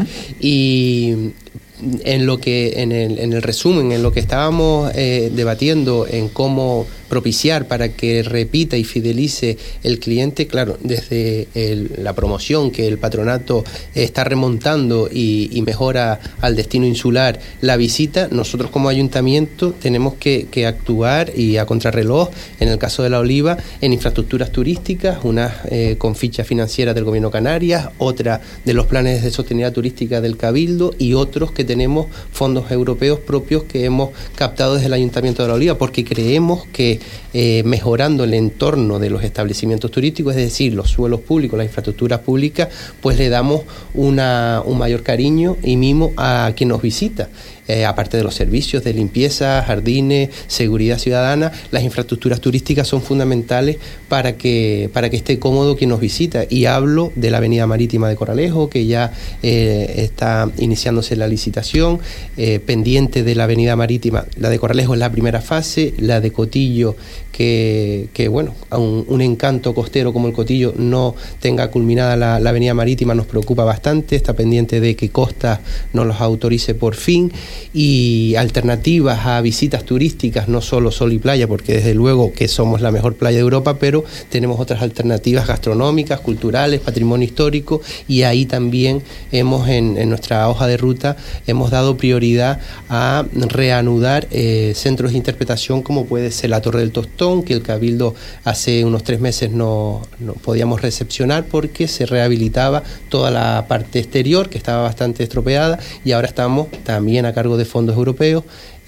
Y en lo que, en el, en el resumen, en lo que estábamos eh, debatiendo en cómo propiciar para que repita y fidelice el cliente, claro, desde el, la promoción que el patronato está remontando y, y mejora al destino insular la visita, nosotros como ayuntamiento tenemos que, que actuar y a contrarreloj, en el caso de la oliva, en infraestructuras turísticas, unas eh, con fichas financieras del Gobierno de Canarias, otra de los planes de sostenibilidad turística del Cabildo y otros que tenemos fondos europeos propios que hemos captado desde el Ayuntamiento de la Oliva, porque creemos que eh, mejorando el entorno de los establecimientos turísticos, es decir, los suelos públicos, las infraestructuras públicas, pues le damos una, un mayor cariño y mimo a quien nos visita. Eh, aparte de los servicios de limpieza, jardines, seguridad ciudadana, las infraestructuras turísticas son fundamentales para que, para que esté cómodo quien nos visita. Y hablo de la avenida marítima de Corralejo, que ya eh, está iniciándose la licitación, eh, pendiente de la avenida marítima. La de Corralejo es la primera fase, la de Cotillo, que, que bueno, a un, un encanto costero como el Cotillo no tenga culminada la, la avenida marítima nos preocupa bastante, está pendiente de que Costa nos los autorice por fin. Y alternativas a visitas turísticas, no solo sol y playa, porque desde luego que somos la mejor playa de Europa, pero tenemos otras alternativas gastronómicas, culturales, patrimonio histórico, y ahí también hemos en, en nuestra hoja de ruta hemos dado prioridad a reanudar eh, centros de interpretación como puede ser la Torre del Tostón, que el Cabildo hace unos tres meses no, no podíamos recepcionar porque se rehabilitaba toda la parte exterior que estaba bastante estropeada, y ahora estamos también a cargo de fondos europeos,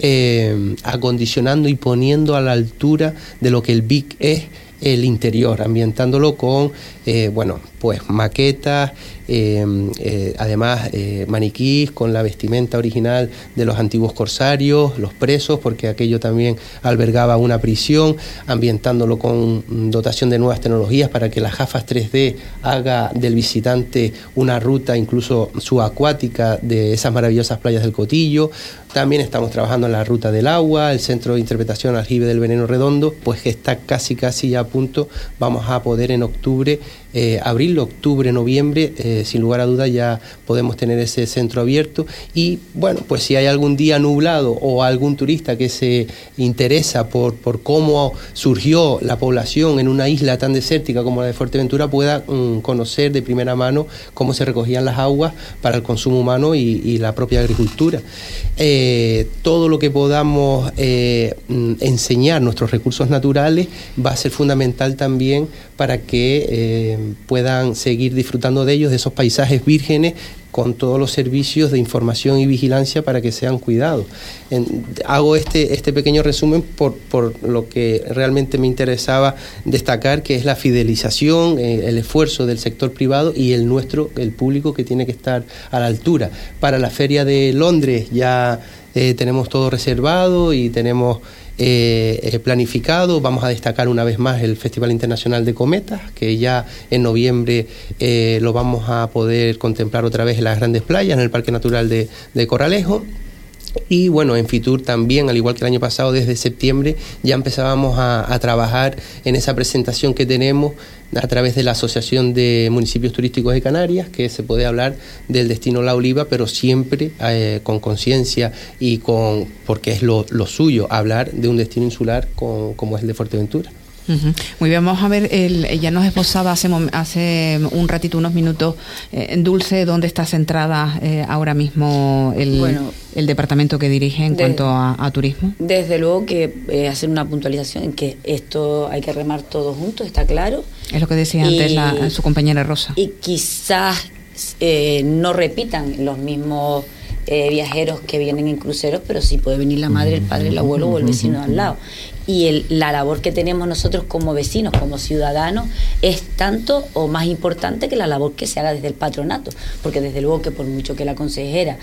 eh, acondicionando y poniendo a la altura de lo que el B I C es el interior, ambientándolo con, eh, bueno, pues maquetas, eh, eh, además eh, maniquís con la vestimenta original de los antiguos corsarios, los presos, porque aquello también albergaba una prisión, ambientándolo con dotación de nuevas tecnologías para que las gafas tres D haga del visitante una ruta incluso subacuática de esas maravillosas playas del Cotillo. También estamos trabajando en la ruta del agua, el centro de interpretación Aljibe del Veneno Redondo, pues que está casi casi ya a punto. Vamos a poder en octubre, eh, abril, octubre, noviembre, eh, sin lugar a dudas ya podemos tener ese centro abierto. Y bueno, pues si hay algún día nublado o algún turista que se interesa por, por cómo surgió la población en una isla tan desértica como la de Fuerteventura, pueda mm, conocer de primera mano cómo se recogían las aguas para el consumo humano y, y la propia agricultura. Eh, todo lo que podamos eh, enseñar nuestros recursos naturales va a ser fundamental también para que eh, puedan seguir disfrutando de ellos, de esos paisajes vírgenes con todos los servicios de información y vigilancia para que sean cuidados. En, hago este, este pequeño resumen por, por lo que realmente me interesaba destacar, que es la fidelización, eh, el esfuerzo del sector privado y el nuestro, el público, que tiene que estar a la altura. Para la Feria de Londres ya eh, tenemos todo reservado y tenemos Eh, planificado. Vamos a destacar una vez más el Festival Internacional de Cometas, que ya en noviembre eh, lo vamos a poder contemplar otra vez en las grandes playas, en el Parque Natural de, de Corralejo. Y bueno, en Fitur también, al igual que el año pasado, desde septiembre ya empezábamos a, a trabajar en esa presentación que tenemos a través de la Asociación de Municipios Turísticos de Canarias, que se puede hablar del destino La Oliva, pero siempre eh, con conciencia y con, porque es lo, lo suyo, hablar de un destino insular con, como es el de Fuerteventura. Uh-huh. Muy bien, vamos a ver, el, ella nos esbozaba hace, hace un ratito, unos minutos, eh, Dulce, ¿dónde está centrada eh, ahora mismo el, bueno, el departamento que dirige en de, cuanto a, a turismo? Desde luego que eh, hacer una puntualización en que esto hay que remar todos juntos, está claro. Es lo que decía y, antes la, su compañera Rosa. Y quizás eh, no repitan los mismos eh, viajeros que vienen en cruceros, pero sí puede venir la madre, el padre, el abuelo o el vecino de al lado. Y el, la labor que tenemos nosotros como vecinos, como ciudadanos, es tanto o más importante que la labor que se haga desde el patronato, porque desde luego que por mucho que la consejera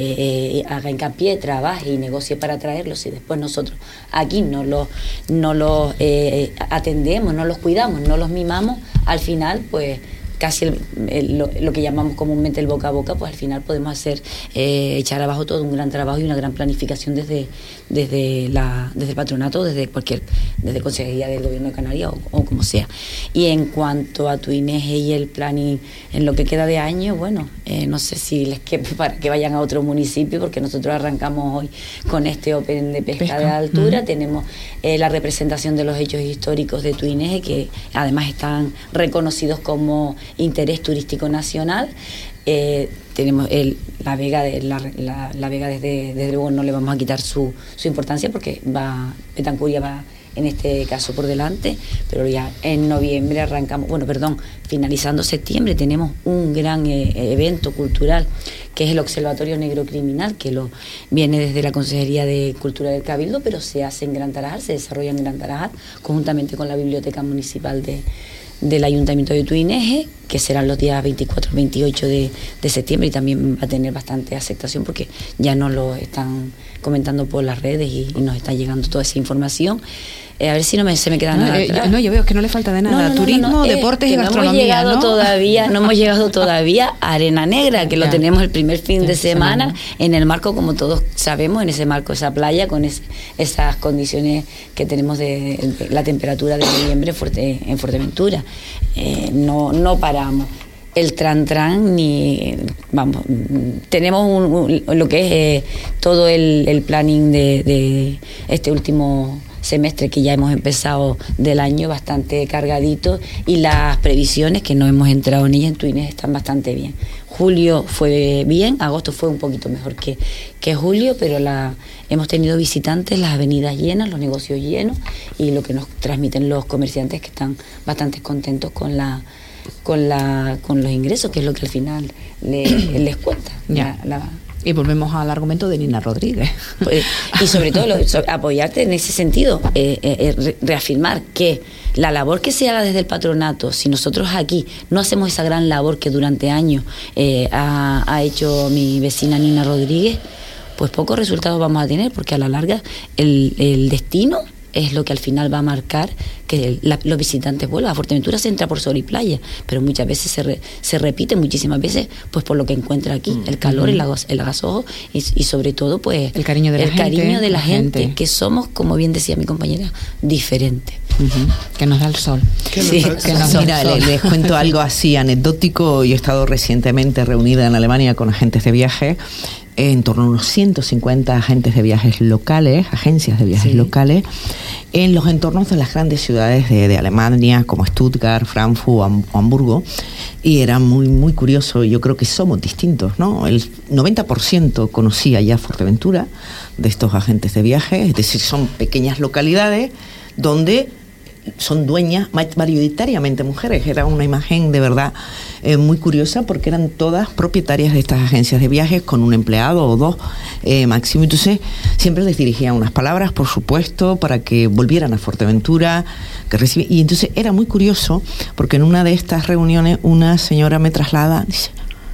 eh, haga hincapié, trabaje y negocie para traerlos, y después nosotros aquí no los no los eh, atendemos, no los cuidamos, no los mimamos, al final pues casi el, el, lo, lo que llamamos comúnmente el boca a boca, pues al final podemos hacer eh, echar abajo todo un gran trabajo y una gran planificación desde desde la desde el patronato, desde cualquier desde consejería del gobierno de Canarias o, o como sea. Y en cuanto a Tuineje y el planning en lo que queda de año, bueno, eh, no sé si les quepa para que vayan a otro municipio, porque nosotros arrancamos hoy con este Open de pesca, pesca. de altura. Uh-huh. Tenemos eh, la representación de los hechos históricos de Tuineje, que además están reconocidos como interés turístico nacional. Eh, tenemos el, la Vega de, la, la, la Vega desde, desde luego no le vamos a quitar su, su importancia, porque va Betancuria va en este caso por delante, pero ya en noviembre arrancamos, bueno, perdón, finalizando septiembre tenemos un gran eh, evento cultural, que es el Observatorio Negro Criminal, que lo viene desde la Consejería de Cultura del Cabildo, pero se hace en Gran Tarajal, se desarrolla en Gran Tarajal, conjuntamente con la Biblioteca Municipal de del Ayuntamiento de Tuineje, que serán los días veinticuatro y veintiocho de, de septiembre, y también va a tener bastante aceptación porque ya nos lo están comentando por las redes y, y nos está llegando toda esa información. Eh, a ver si no me, se me queda no, nada eh, atrás. Yo, no, yo veo que no le falta de nada. No, no, Turismo, no, no, no. deportes eh, y gastronomía. No hemos llegado ¿no? todavía, no hemos llegado todavía a Arena Negra, que ya. lo tenemos el primer fin ya, de semana, semana en el marco, como todos sabemos, en ese marco, esa playa, con ese, esas condiciones que tenemos de, de la temperatura de noviembre fuerte, en Fuerteventura. Eh, no, no paramos. El tran tran ni vamos tenemos un, un, lo que es eh, todo el, el planning de, de este último semestre que ya hemos empezado del año bastante cargadito, y las previsiones que no hemos entrado en ellas en Tuineje están bastante bien. Julio fue bien, agosto fue un poquito mejor que, que julio, pero la, hemos tenido visitantes, las avenidas llenas, los negocios llenos, y lo que nos transmiten los comerciantes, que están bastante contentos con la con la con los ingresos, que es lo que al final le, les cuesta. Ya. La, la, y volvemos al argumento de Nina Rodríguez. Pues, y sobre todo lo, so, apoyarte en ese sentido, eh, eh, re, reafirmar que la labor que se haga desde el patronato, si nosotros aquí no hacemos esa gran labor que durante años eh, ha, ha hecho mi vecina Nina Rodríguez, pues pocos resultados vamos a tener, porque a la larga el, el destino es lo que al final va a marcar que la, los visitantes vuelvan. A Fuerteventura se entra por sol y playa, pero muchas veces se, re, se repite, muchísimas veces, pues por lo que encuentra aquí, el calor, el, el agasojo y, y sobre todo pues el cariño de la el gente, cariño de la, la gente, gente, que somos, como bien decía mi compañera, diferentes. Uh-huh. Que nos da el sol. Que sí, nos que nos Mira, les, les cuento algo así anecdótico. Yo he estado recientemente reunida en Alemania con agentes de viaje, en torno a unos ciento cincuenta agentes de viajes locales, agencias de viajes sí. locales, en los entornos de las grandes ciudades de, de Alemania, como Stuttgart, Frankfurt o Hamburgo, y era muy muy curioso. Yo creo que somos distintos, ¿no? El noventa por ciento conocía ya Fuerteventura de estos agentes de viaje, es decir, son pequeñas localidades donde son dueñas, mayoritariamente mujeres. Era una imagen de verdad eh, muy curiosa porque eran todas propietarias de estas agencias de viajes con un empleado o dos eh, máximo. Entonces siempre les dirigía unas palabras, por supuesto, para que volvieran a Fuerteventura, que recibe, y entonces era muy curioso porque en una de estas reuniones una señora me traslada, dice: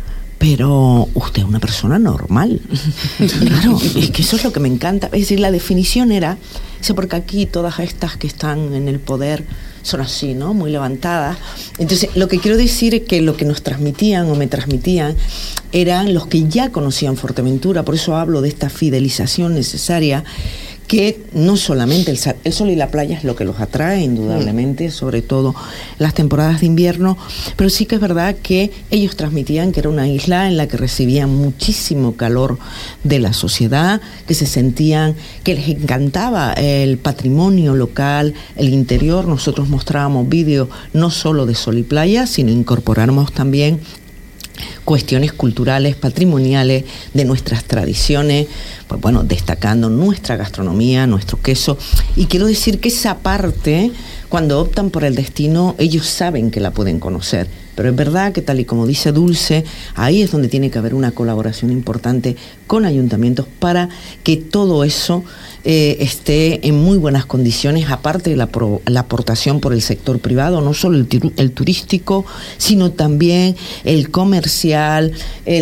pero usted es una persona normal. Claro, es que eso es lo que me encanta. Es decir, la definición era, sé porque aquí todas estas que están en el poder son así, ¿no? Muy levantadas. Entonces, lo que quiero decir es que lo que nos transmitían o me transmitían eran los que ya conocían Fuerteventura. Por eso hablo de esta fidelización necesaria, que no solamente el, el sol y la playa es lo que los atrae, indudablemente, sobre todo las temporadas de invierno, pero sí que es verdad que ellos transmitían que era una isla en la que recibían muchísimo calor de la sociedad, que se sentían, que les encantaba el patrimonio local, el interior. Nosotros mostrábamos vídeos no solo de sol y playa, sino incorporamos también cuestiones culturales, patrimoniales, de nuestras tradiciones, pues bueno, destacando nuestra gastronomía, nuestro queso. Y quiero decir que esa parte, cuando optan por el destino, ellos saben que la pueden conocer. Pero es verdad que, tal y como dice Dulce, ahí es donde tiene que haber una colaboración importante con ayuntamientos para que todo eso eh, esté en muy buenas condiciones, aparte de la, pro, la aportación por el sector privado, no solo el, el turístico, sino también el comercial,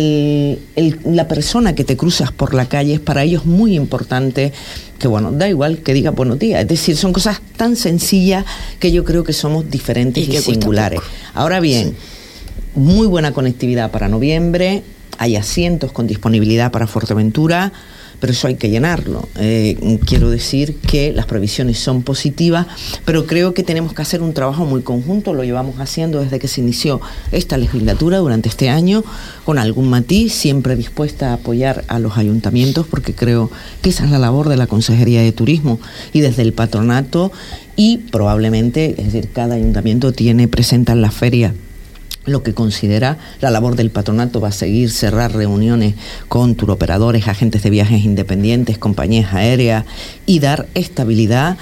el, el, la persona que te cruzas por la calle. Es para ellos muy importante que, bueno, da igual que diga buenos días. Es decir, son cosas tan sencillas que yo creo que somos diferentes y, y singulares. Ahora bien, sí, muy buena conectividad para noviembre, hay asientos con disponibilidad para Fuerteventura, pero eso hay que llenarlo. Eh, quiero decir que las previsiones son positivas, pero creo que tenemos que hacer un trabajo muy conjunto. Lo llevamos haciendo desde que se inició esta legislatura durante este año, con algún matiz, siempre dispuesta a apoyar a los ayuntamientos, porque creo que esa es la labor de la Consejería de Turismo y desde el patronato, y probablemente, es decir, cada ayuntamiento tiene presenta en la feria lo que considera. La labor del patronato va a seguir cerrar reuniones con turoperadores, agentes de viajes independientes, compañías aéreas, y dar estabilidad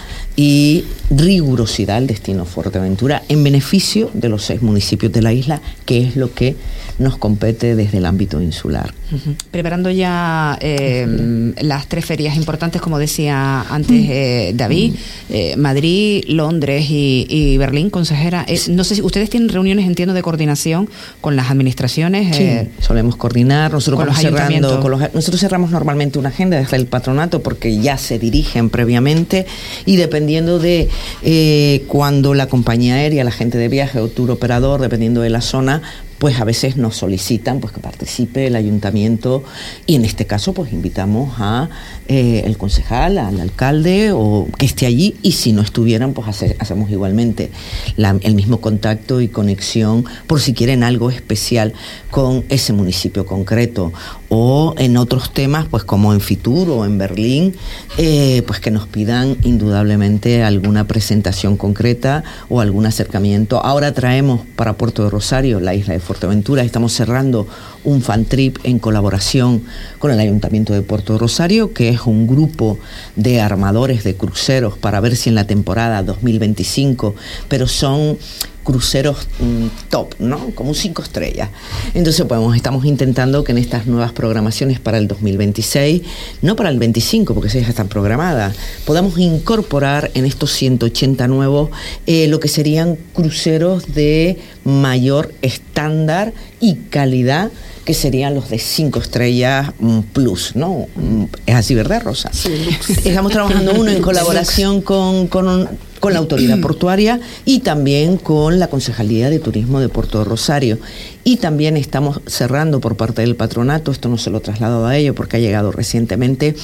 y rigurosidad al destino Fuerteventura en beneficio de los seis municipios de la isla, que es lo que nos compete desde el ámbito insular. Uh-huh. Preparando ya eh, uh-huh. las tres ferias importantes, como decía antes eh, David, uh-huh. eh, Madrid, Londres y, y Berlín, consejera. Eh, no sé si ustedes tienen reuniones, entiendo, de coordinación con las administraciones. Sí, eh, solemos coordinar. Nosotros con vamos los cerrando, con los, nosotros cerramos normalmente una agenda desde el patronato porque ya se dirigen previamente, y dependiendo de eh, cuando la compañía aérea, la gente de viaje o tour operador, dependiendo de la zona, pues a veces nos solicitan pues que participe el ayuntamiento, y en este caso pues invitamos a eh, el concejal, al alcalde, o que esté allí, y si no estuvieran pues hace, hacemos igualmente la, el mismo contacto y conexión por si quieren algo especial con ese municipio concreto, o en otros temas pues como en Fitur o en Berlín, eh, pues que nos pidan indudablemente alguna presentación concreta o algún acercamiento. Ahora traemos para Puerto de Rosario, la isla de Fuerteventura, estamos cerrando un fan trip en colaboración con el Ayuntamiento de Puerto de Rosario, que es un grupo de armadores de cruceros para ver si en la temporada dos mil veinticinco, pero son cruceros mm, top, ¿no? Como cinco estrellas. Entonces, pues, estamos intentando que en estas nuevas programaciones para el dos mil veintiséis, no para el veinticinco, porque esas ya están programadas, podamos incorporar en estos ciento ochenta nuevos eh, lo que serían cruceros de mayor estándar y calidad, que serían los de cinco estrellas plus, ¿no? Es así, ¿verdad, Rosa? Sí. Estamos trabajando uno en colaboración con, con, con la autoridad portuaria y también con la Concejalía de Turismo de Puerto de Rosario. Y también estamos cerrando por parte del patronato, esto no se lo he trasladado a ellos porque ha llegado recientemente,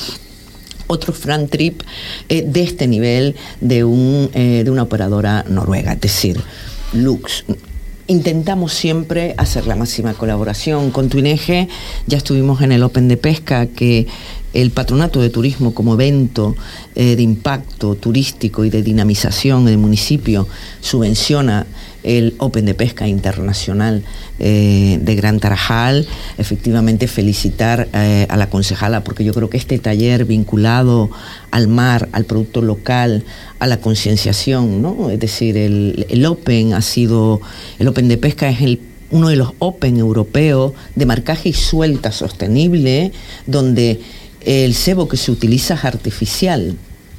otro fan trip eh, de este nivel de, un, eh, de una operadora noruega, es decir, Lux. Intentamos siempre hacer la máxima colaboración con Tuineje. Ya estuvimos en el Open de Pesca, que, el Patronato de Turismo como evento eh, de impacto turístico y de dinamización del municipio subvenciona el Open de Pesca Internacional eh, de Gran Tarajal. Efectivamente, felicitar eh, a la concejala, porque yo creo que este taller vinculado al mar, al producto local, a la concienciación, ¿no? Es decir, el, el Open ha sido, el Open de Pesca es el uno de los Open europeos de marcaje y suelta sostenible, donde el cebo que se utiliza es artificial.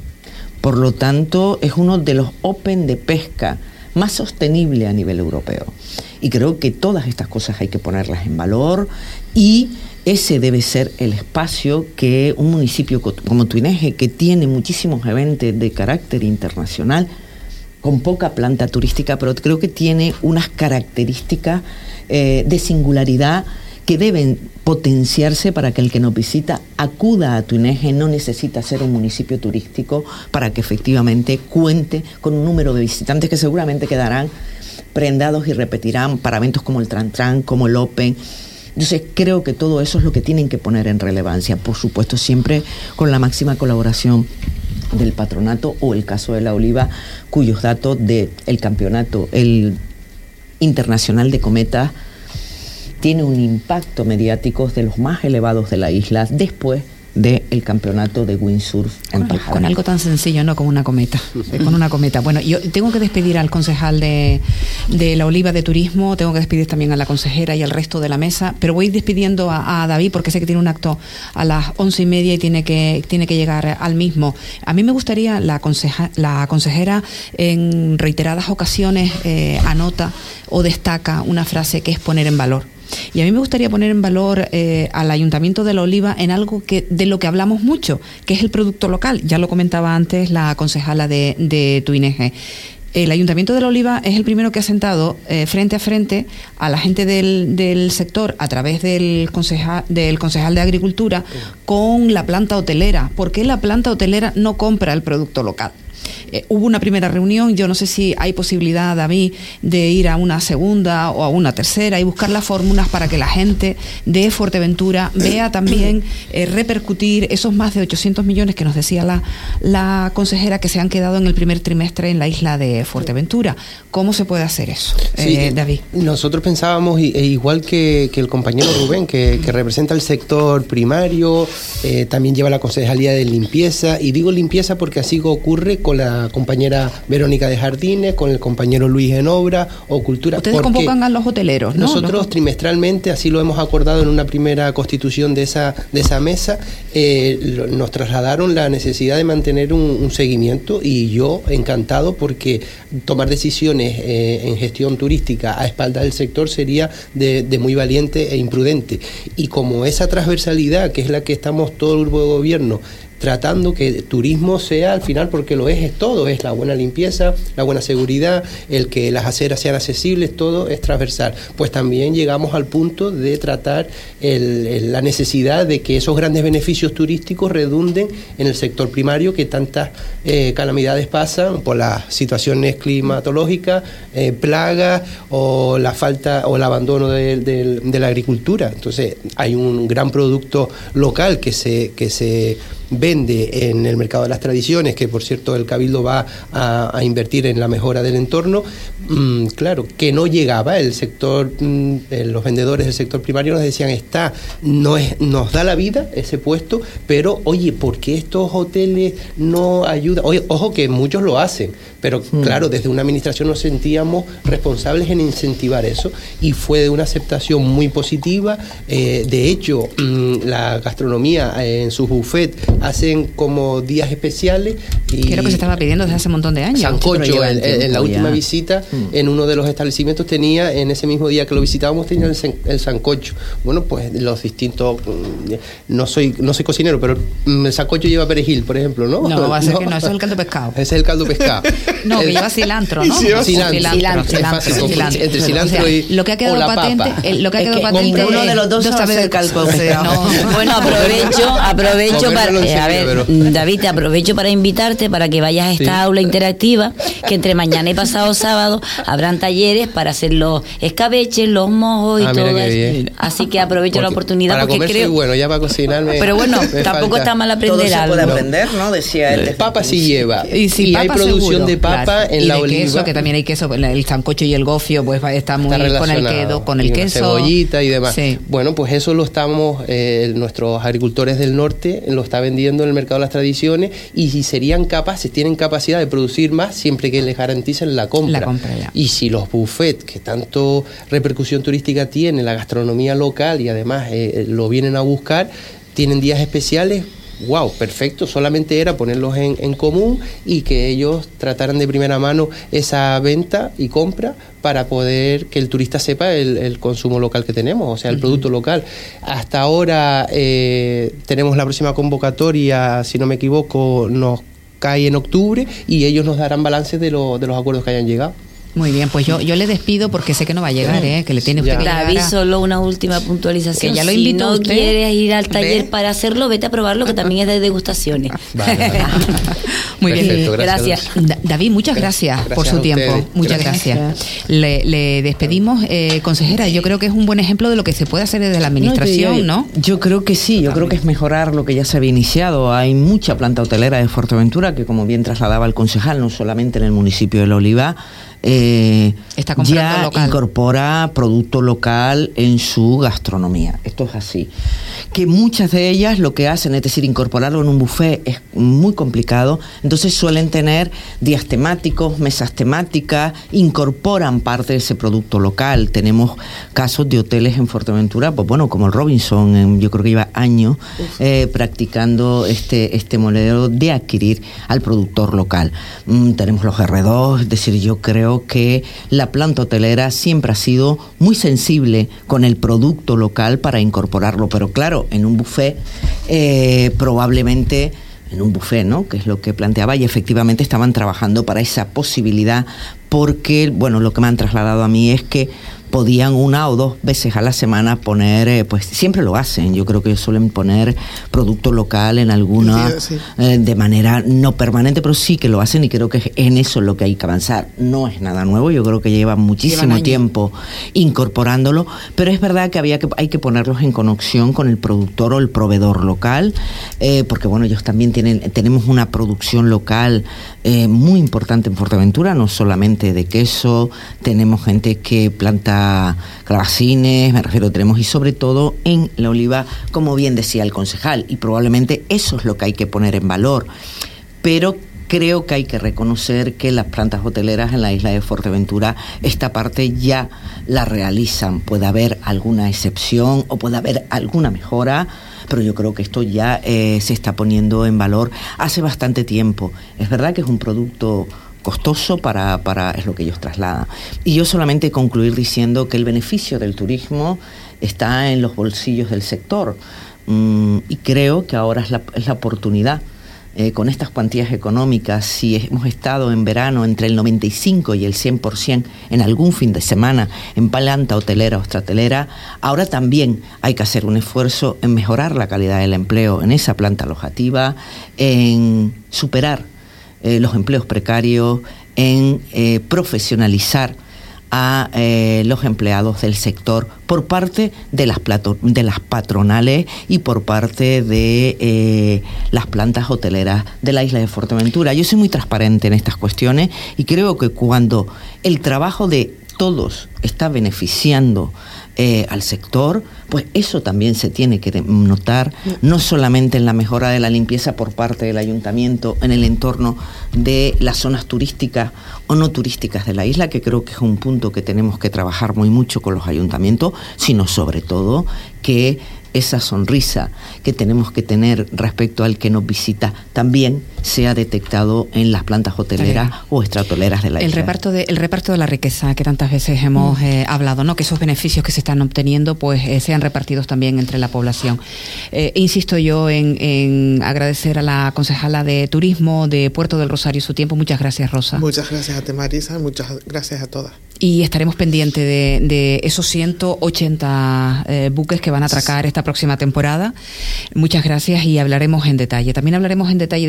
Por lo tanto, es uno de los Open de pesca más sostenible a nivel europeo. Y creo que todas estas cosas hay que ponerlas en valor, y ese debe ser el espacio que un municipio como Tuineje, que tiene muchísimos eventos de carácter internacional, con poca planta turística, pero creo que tiene unas características eh, de singularidad que deben potenciarse para que el que nos visita acuda a Tuineje. No necesita ser un municipio turístico para que efectivamente cuente con un número de visitantes que seguramente quedarán prendados y repetirán para eventos como el Tran Tran, como el Open. Entonces creo que todo eso es lo que tienen que poner en relevancia, por supuesto siempre con la máxima colaboración del patronato, o el caso de La Oliva, cuyos datos del campeonato el internacional de cometas tiene un impacto mediático de los más elevados de la isla, después del campeonato de windsurf en con, con algo tan sencillo, ¿no? Como una cometa, con una cometa. Bueno, yo tengo que despedir al concejal de, de La Oliva de Turismo, tengo que despedir también a la consejera y al resto de la mesa, pero voy despidiendo a, a David, porque sé que tiene un acto a las once y media y tiene que, tiene que llegar al mismo. A mí me gustaría, la, conseja, la consejera en reiteradas ocasiones eh, anota o destaca una frase que es poner en valor. Y a mí me gustaría poner en valor eh, al Ayuntamiento de La Oliva en algo que de lo que hablamos mucho, que es el producto local. Ya lo comentaba antes la concejala de, de Tuineje. El Ayuntamiento de La Oliva es el primero que ha sentado eh, frente a frente a la gente del, del sector a través del concejal, del concejal de Agricultura con la planta hotelera. ¿Por qué la planta hotelera no compra el producto local? Eh, hubo una primera reunión, yo no sé si hay posibilidad, David, de ir a una segunda o a una tercera y buscar las fórmulas para que la gente de Fuerteventura vea también eh, repercutir esos más de ochocientos millones que nos decía la, la consejera que se han quedado en el primer trimestre en la isla de Fuerteventura. ¿Cómo se puede hacer eso, sí, eh, David? Nosotros pensábamos, e igual que, que el compañero Rubén, que, que representa el sector primario, eh, también lleva la concejalía de limpieza, y digo limpieza porque así ocurre con la compañera Verónica de Jardines, con el compañero Luis en Obra o Cultura. Ustedes convocan a los hoteleros, ¿no? Nosotros los... trimestralmente, así lo hemos acordado en una primera constitución de esa, de esa mesa, eh, lo, nos trasladaron la necesidad de mantener un, un seguimiento, y yo encantado, porque tomar decisiones eh, en gestión turística a espaldas del sector sería de, de muy valiente e imprudente. Y como esa transversalidad, que es la que estamos todo el grupo de gobierno tratando que turismo sea al final, porque lo es, es todo, es la buena limpieza, la buena seguridad, el que las aceras sean accesibles, todo es transversal. Pues también llegamos al punto de tratar el, el, la necesidad de que esos grandes beneficios turísticos redunden en el sector primario, que tantas eh, calamidades pasan por las situaciones climatológicas, eh, plagas o la falta o el abandono de, de, de la agricultura. Entonces hay un gran producto local que se, que se vende en el mercado de las tradiciones, que por cierto el Cabildo va a, a invertir en la mejora del entorno. Mm, claro, que no llegaba el sector, mm, los vendedores del sector primario nos decían, está, no es, nos da la vida ese puesto, pero oye, ¿por qué estos hoteles no ayudan? Oye, ojo que muchos lo hacen, pero mm. claro, desde una administración nos sentíamos responsables en incentivar eso, y fue de una aceptación muy positiva. Eh, de hecho, mm, la gastronomía eh, en sus buffets hacen como días especiales. Y que es lo que se estaba pidiendo desde hace un montón de años. Sancocho, en, en la última ya. visita, mm. en uno de los establecimientos tenía, en ese mismo día que lo visitábamos, tenía el, el sancocho. Bueno, pues los distintos, no soy no soy cocinero, pero el sancocho lleva perejil, por ejemplo, ¿no? No, va a ser no. que no, eso es el caldo pescado. Ese es el caldo pescado. No, el, que lleva cilantro, ¿no? Cilantro, cilantro, cilantro, cilantro, cilantro, cilantro. Entre cilantro o sea, y lo que ha quedado patente, el, lo que ha quedado patente, uno de los dos sabe del caldo pescado. Bueno, aprovecho, aprovecho para, eh, a ver, pero... David, te aprovecho para invitarte invitarte para que vayas a esta sí. aula interactiva, que entre mañana y pasado sábado habrán talleres para hacer los escabeches, los mojos y ah, todo eso. Así que aprovecho porque la oportunidad para porque comer creo... soy bueno, ya para cocinarme. Pero bueno, tampoco está mal aprender todo algo. Se puede aprender, ¿no? Decía él. Papa sí lleva. Y, si y papa hay producción seguro, de papa claro. en y la de oliva. Queso, que también hay queso, el sancocho y el gofio, pues está muy está con el quedo, con el y queso. Cebollita y demás. Sí. Bueno, pues eso lo estamos, eh, nuestros agricultores del norte lo está vendiendo en el mercado de las tradiciones y si serían capaces, tienen capacidad de producir más siempre que les garanticen la compra. La compra ya. Y si los buffets, que tanto repercusión turística tiene, la gastronomía local y además eh, lo vienen a buscar, tienen días especiales, wow, perfecto, solamente era ponerlos en, en común y que ellos trataran de primera mano esa venta y compra para poder que el turista sepa el, el consumo local que tenemos, o sea, el uh-huh. producto local. Hasta ahora eh, tenemos la próxima convocatoria, si no me equivoco, nos cae en octubre y ellos nos darán balance de, lo, de los acuerdos que hayan llegado. Muy bien, pues yo yo le despido porque sé que no va a llegar, ¿eh? Que le tiene usted que llegar. David, solo una última puntualización. Que ya lo si invito no usted, quieres ir al taller ve. para hacerlo, vete a probarlo, que también es de degustaciones. Vale, vale. Muy Perfecto, bien, gracias. Da- David, muchas gracias, gracias por su tiempo. ustedes. Muchas gracias. gracias. Le, le despedimos, eh, consejera. Yo creo que es un buen ejemplo de lo que se puede hacer desde la administración, ¿no? ¿no? Yo creo que sí, yo también. creo que es mejorar lo que ya se había iniciado. Hay mucha planta hotelera de Fuerteventura que, como bien trasladaba el concejal, no solamente en el municipio de La Oliva, Eh, Está ya local. incorpora producto local en su gastronomía. Esto es así. Que muchas de ellas lo que hacen, es decir, incorporarlo en un buffet es muy complicado, entonces suelen tener días temáticos, mesas temáticas, incorporan parte de ese producto local. Tenemos casos de hoteles en Fuerteventura, pues bueno, como el Robinson, en, yo creo que lleva años eh, practicando este, este modelo de adquirir al productor local. Mm, tenemos los erre dos, es decir, yo creo que la planta hotelera siempre ha sido muy sensible con el producto local para incorporarlo, pero claro, en un buffet eh, probablemente en un buffet, ¿no? Que es lo que planteaba, y efectivamente estaban trabajando para esa posibilidad, porque, bueno, lo que me han trasladado a mí es que podían una o dos veces a la semana poner, eh, pues siempre lo hacen, yo creo que suelen poner producto local en alguna, sí, sí. Eh, de manera no permanente, pero sí que lo hacen y creo que es en eso lo que hay que avanzar. No es nada nuevo, yo creo que llevan muchísimo llevan tiempo incorporándolo, pero es verdad que había que hay que ponerlos en conexión con el productor o el proveedor local, eh, porque bueno, ellos también tienen, tenemos una producción local eh, muy importante en Fuerteventura, no solamente de queso, tenemos gente que planta clavacines, me refiero, tenemos, y sobre todo en La Oliva, como bien decía el concejal, y probablemente eso es lo que hay que poner en valor, pero creo que hay que reconocer que las plantas hoteleras en la isla de Fuerteventura esta parte ya la realizan. Puede haber alguna excepción o puede haber alguna mejora, pero yo creo que esto ya eh, se está poniendo en valor hace bastante tiempo. Es verdad que es un producto costoso para, para es lo que ellos trasladan. Y yo solamente concluir diciendo que el beneficio del turismo está en los bolsillos del sector, mm, y creo que ahora es la, es la oportunidad. Eh, con estas cuantías económicas, si hemos estado en verano entre el noventa y cinco y el cien por ciento en algún fin de semana en planta hotelera o hotelera, ahora también hay que hacer un esfuerzo en mejorar la calidad del empleo en esa planta alojativa, en superar Eh, los empleos precarios, en eh, profesionalizar a eh, los empleados del sector por parte de las, plato, de las patronales y por parte de eh, las plantas hoteleras de la isla de Fuerteventura. Yo soy muy transparente en estas cuestiones y creo que cuando el trabajo de todos está beneficiando Eh, al sector, pues eso también se tiene que notar, no solamente en la mejora de la limpieza por parte del ayuntamiento en el entorno de las zonas turísticas o no turísticas de la isla, que creo que es un punto que tenemos que trabajar muy mucho con los ayuntamientos, sino sobre todo que esa sonrisa que tenemos que tener respecto al que nos visita también sea detectado en las plantas hoteleras okay. o extrahoteleras de la el isla. Reparto de, el reparto de la riqueza que tantas veces hemos mm. eh, hablado, ¿no? Que esos beneficios que se están obteniendo pues eh, sean repartidos también entre la población. Eh, insisto yo en, en agradecer a la concejala de Turismo de Puerto del Rosario su tiempo. Muchas gracias, Rosa. Muchas gracias a ti, Marisa. Muchas gracias a todas. Y estaremos pendientes de, de esos ciento ochenta eh, buques que van a atracar esta próxima temporada. Muchas gracias y hablaremos en detalle. También hablaremos en detalle de esa propuesta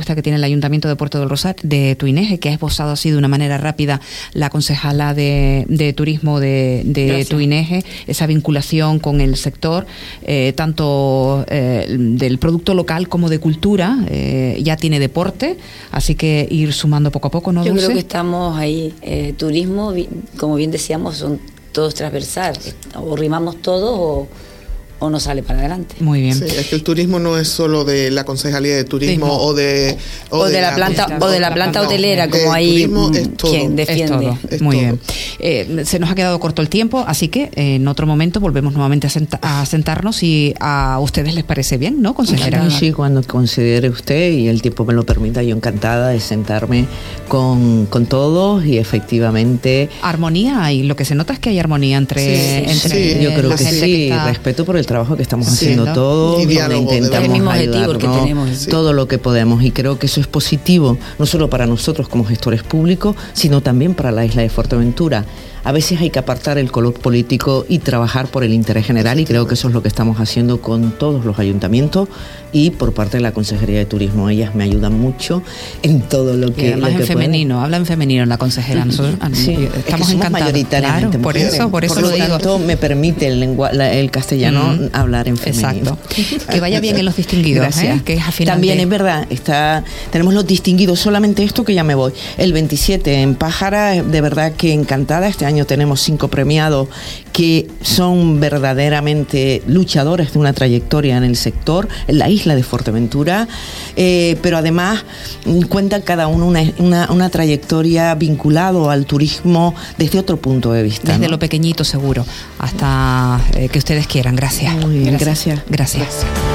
propuesta que tiene el Ayuntamiento de Puerto del Rosario, de Tuineje, que ha esbozado así de una manera rápida la concejala de, de turismo de, de Tuineje, esa vinculación con el sector, eh, tanto eh, del producto local como de cultura. Eh, ya tiene deporte, así que ir sumando poco a poco, ¿no, Yo Dulce? creo que estamos ahí. Eh, turismo, como bien decíamos, son todos transversal. O rimamos todos o, o no sale para adelante. Muy bien. Sí, es que el turismo no es solo de la Concejalía de Turismo Turismo. o de o, o de, de la, la planta o de la planta hotelera, no, como ahí quien defiende. Es todo. Es Muy todo. bien. Eh, se nos ha quedado corto el tiempo, así que eh, en otro momento volvemos nuevamente a, senta- a sentarnos y a ustedes les parece bien, ¿no, consejera? Sí, sí, cuando considere usted y el tiempo me lo permita, yo encantada de sentarme con, con todos y efectivamente... Armonía, y lo que se nota es que hay armonía entre... Sí, entre sí. Yo creo la que gente sí, que está... respeto por el trabajo que estamos Sí, haciendo ¿no? todos, Y donde diálogo, de intentamos el mismo objetivo que ayudarnos, tenemos. Sí. todo lo que podemos, y creo que eso es positivo, no solo para nosotros como gestores públicos, sino también para la isla de Fuerteventura. A veces hay que apartar el color político y trabajar por el interés general, y creo que eso es lo que estamos haciendo con todos los ayuntamientos y por parte de la Consejería de Turismo. Ellas me ayudan mucho en todo lo que, Y además lo que en femenino, pueden. Habla en femenino la consejera. Nosotros sí, estamos es que encantados. mayoritariamente Claro, por mujeres. eso, por eso por lo lo digo. tanto, me permite el, lengua, la, el castellano mm, hablar en femenino. Exacto. Que vaya bien en los distinguidos. Gracias. ¿eh? Que es a final También de... es verdad, está, tenemos los distinguidos, solamente esto que ya me voy. El veintisiete en Pájara, de verdad que encantada. Este año tenemos cinco premiados que son verdaderamente luchadores de una trayectoria en el sector, en la isla de Fuerteventura, eh, pero además cuenta cada uno una, una, una trayectoria vinculado al turismo desde otro punto de vista. Desde ¿no? lo pequeñito seguro, hasta eh, que ustedes quieran. Gracias. Muy bien, gracias. Gracias. gracias.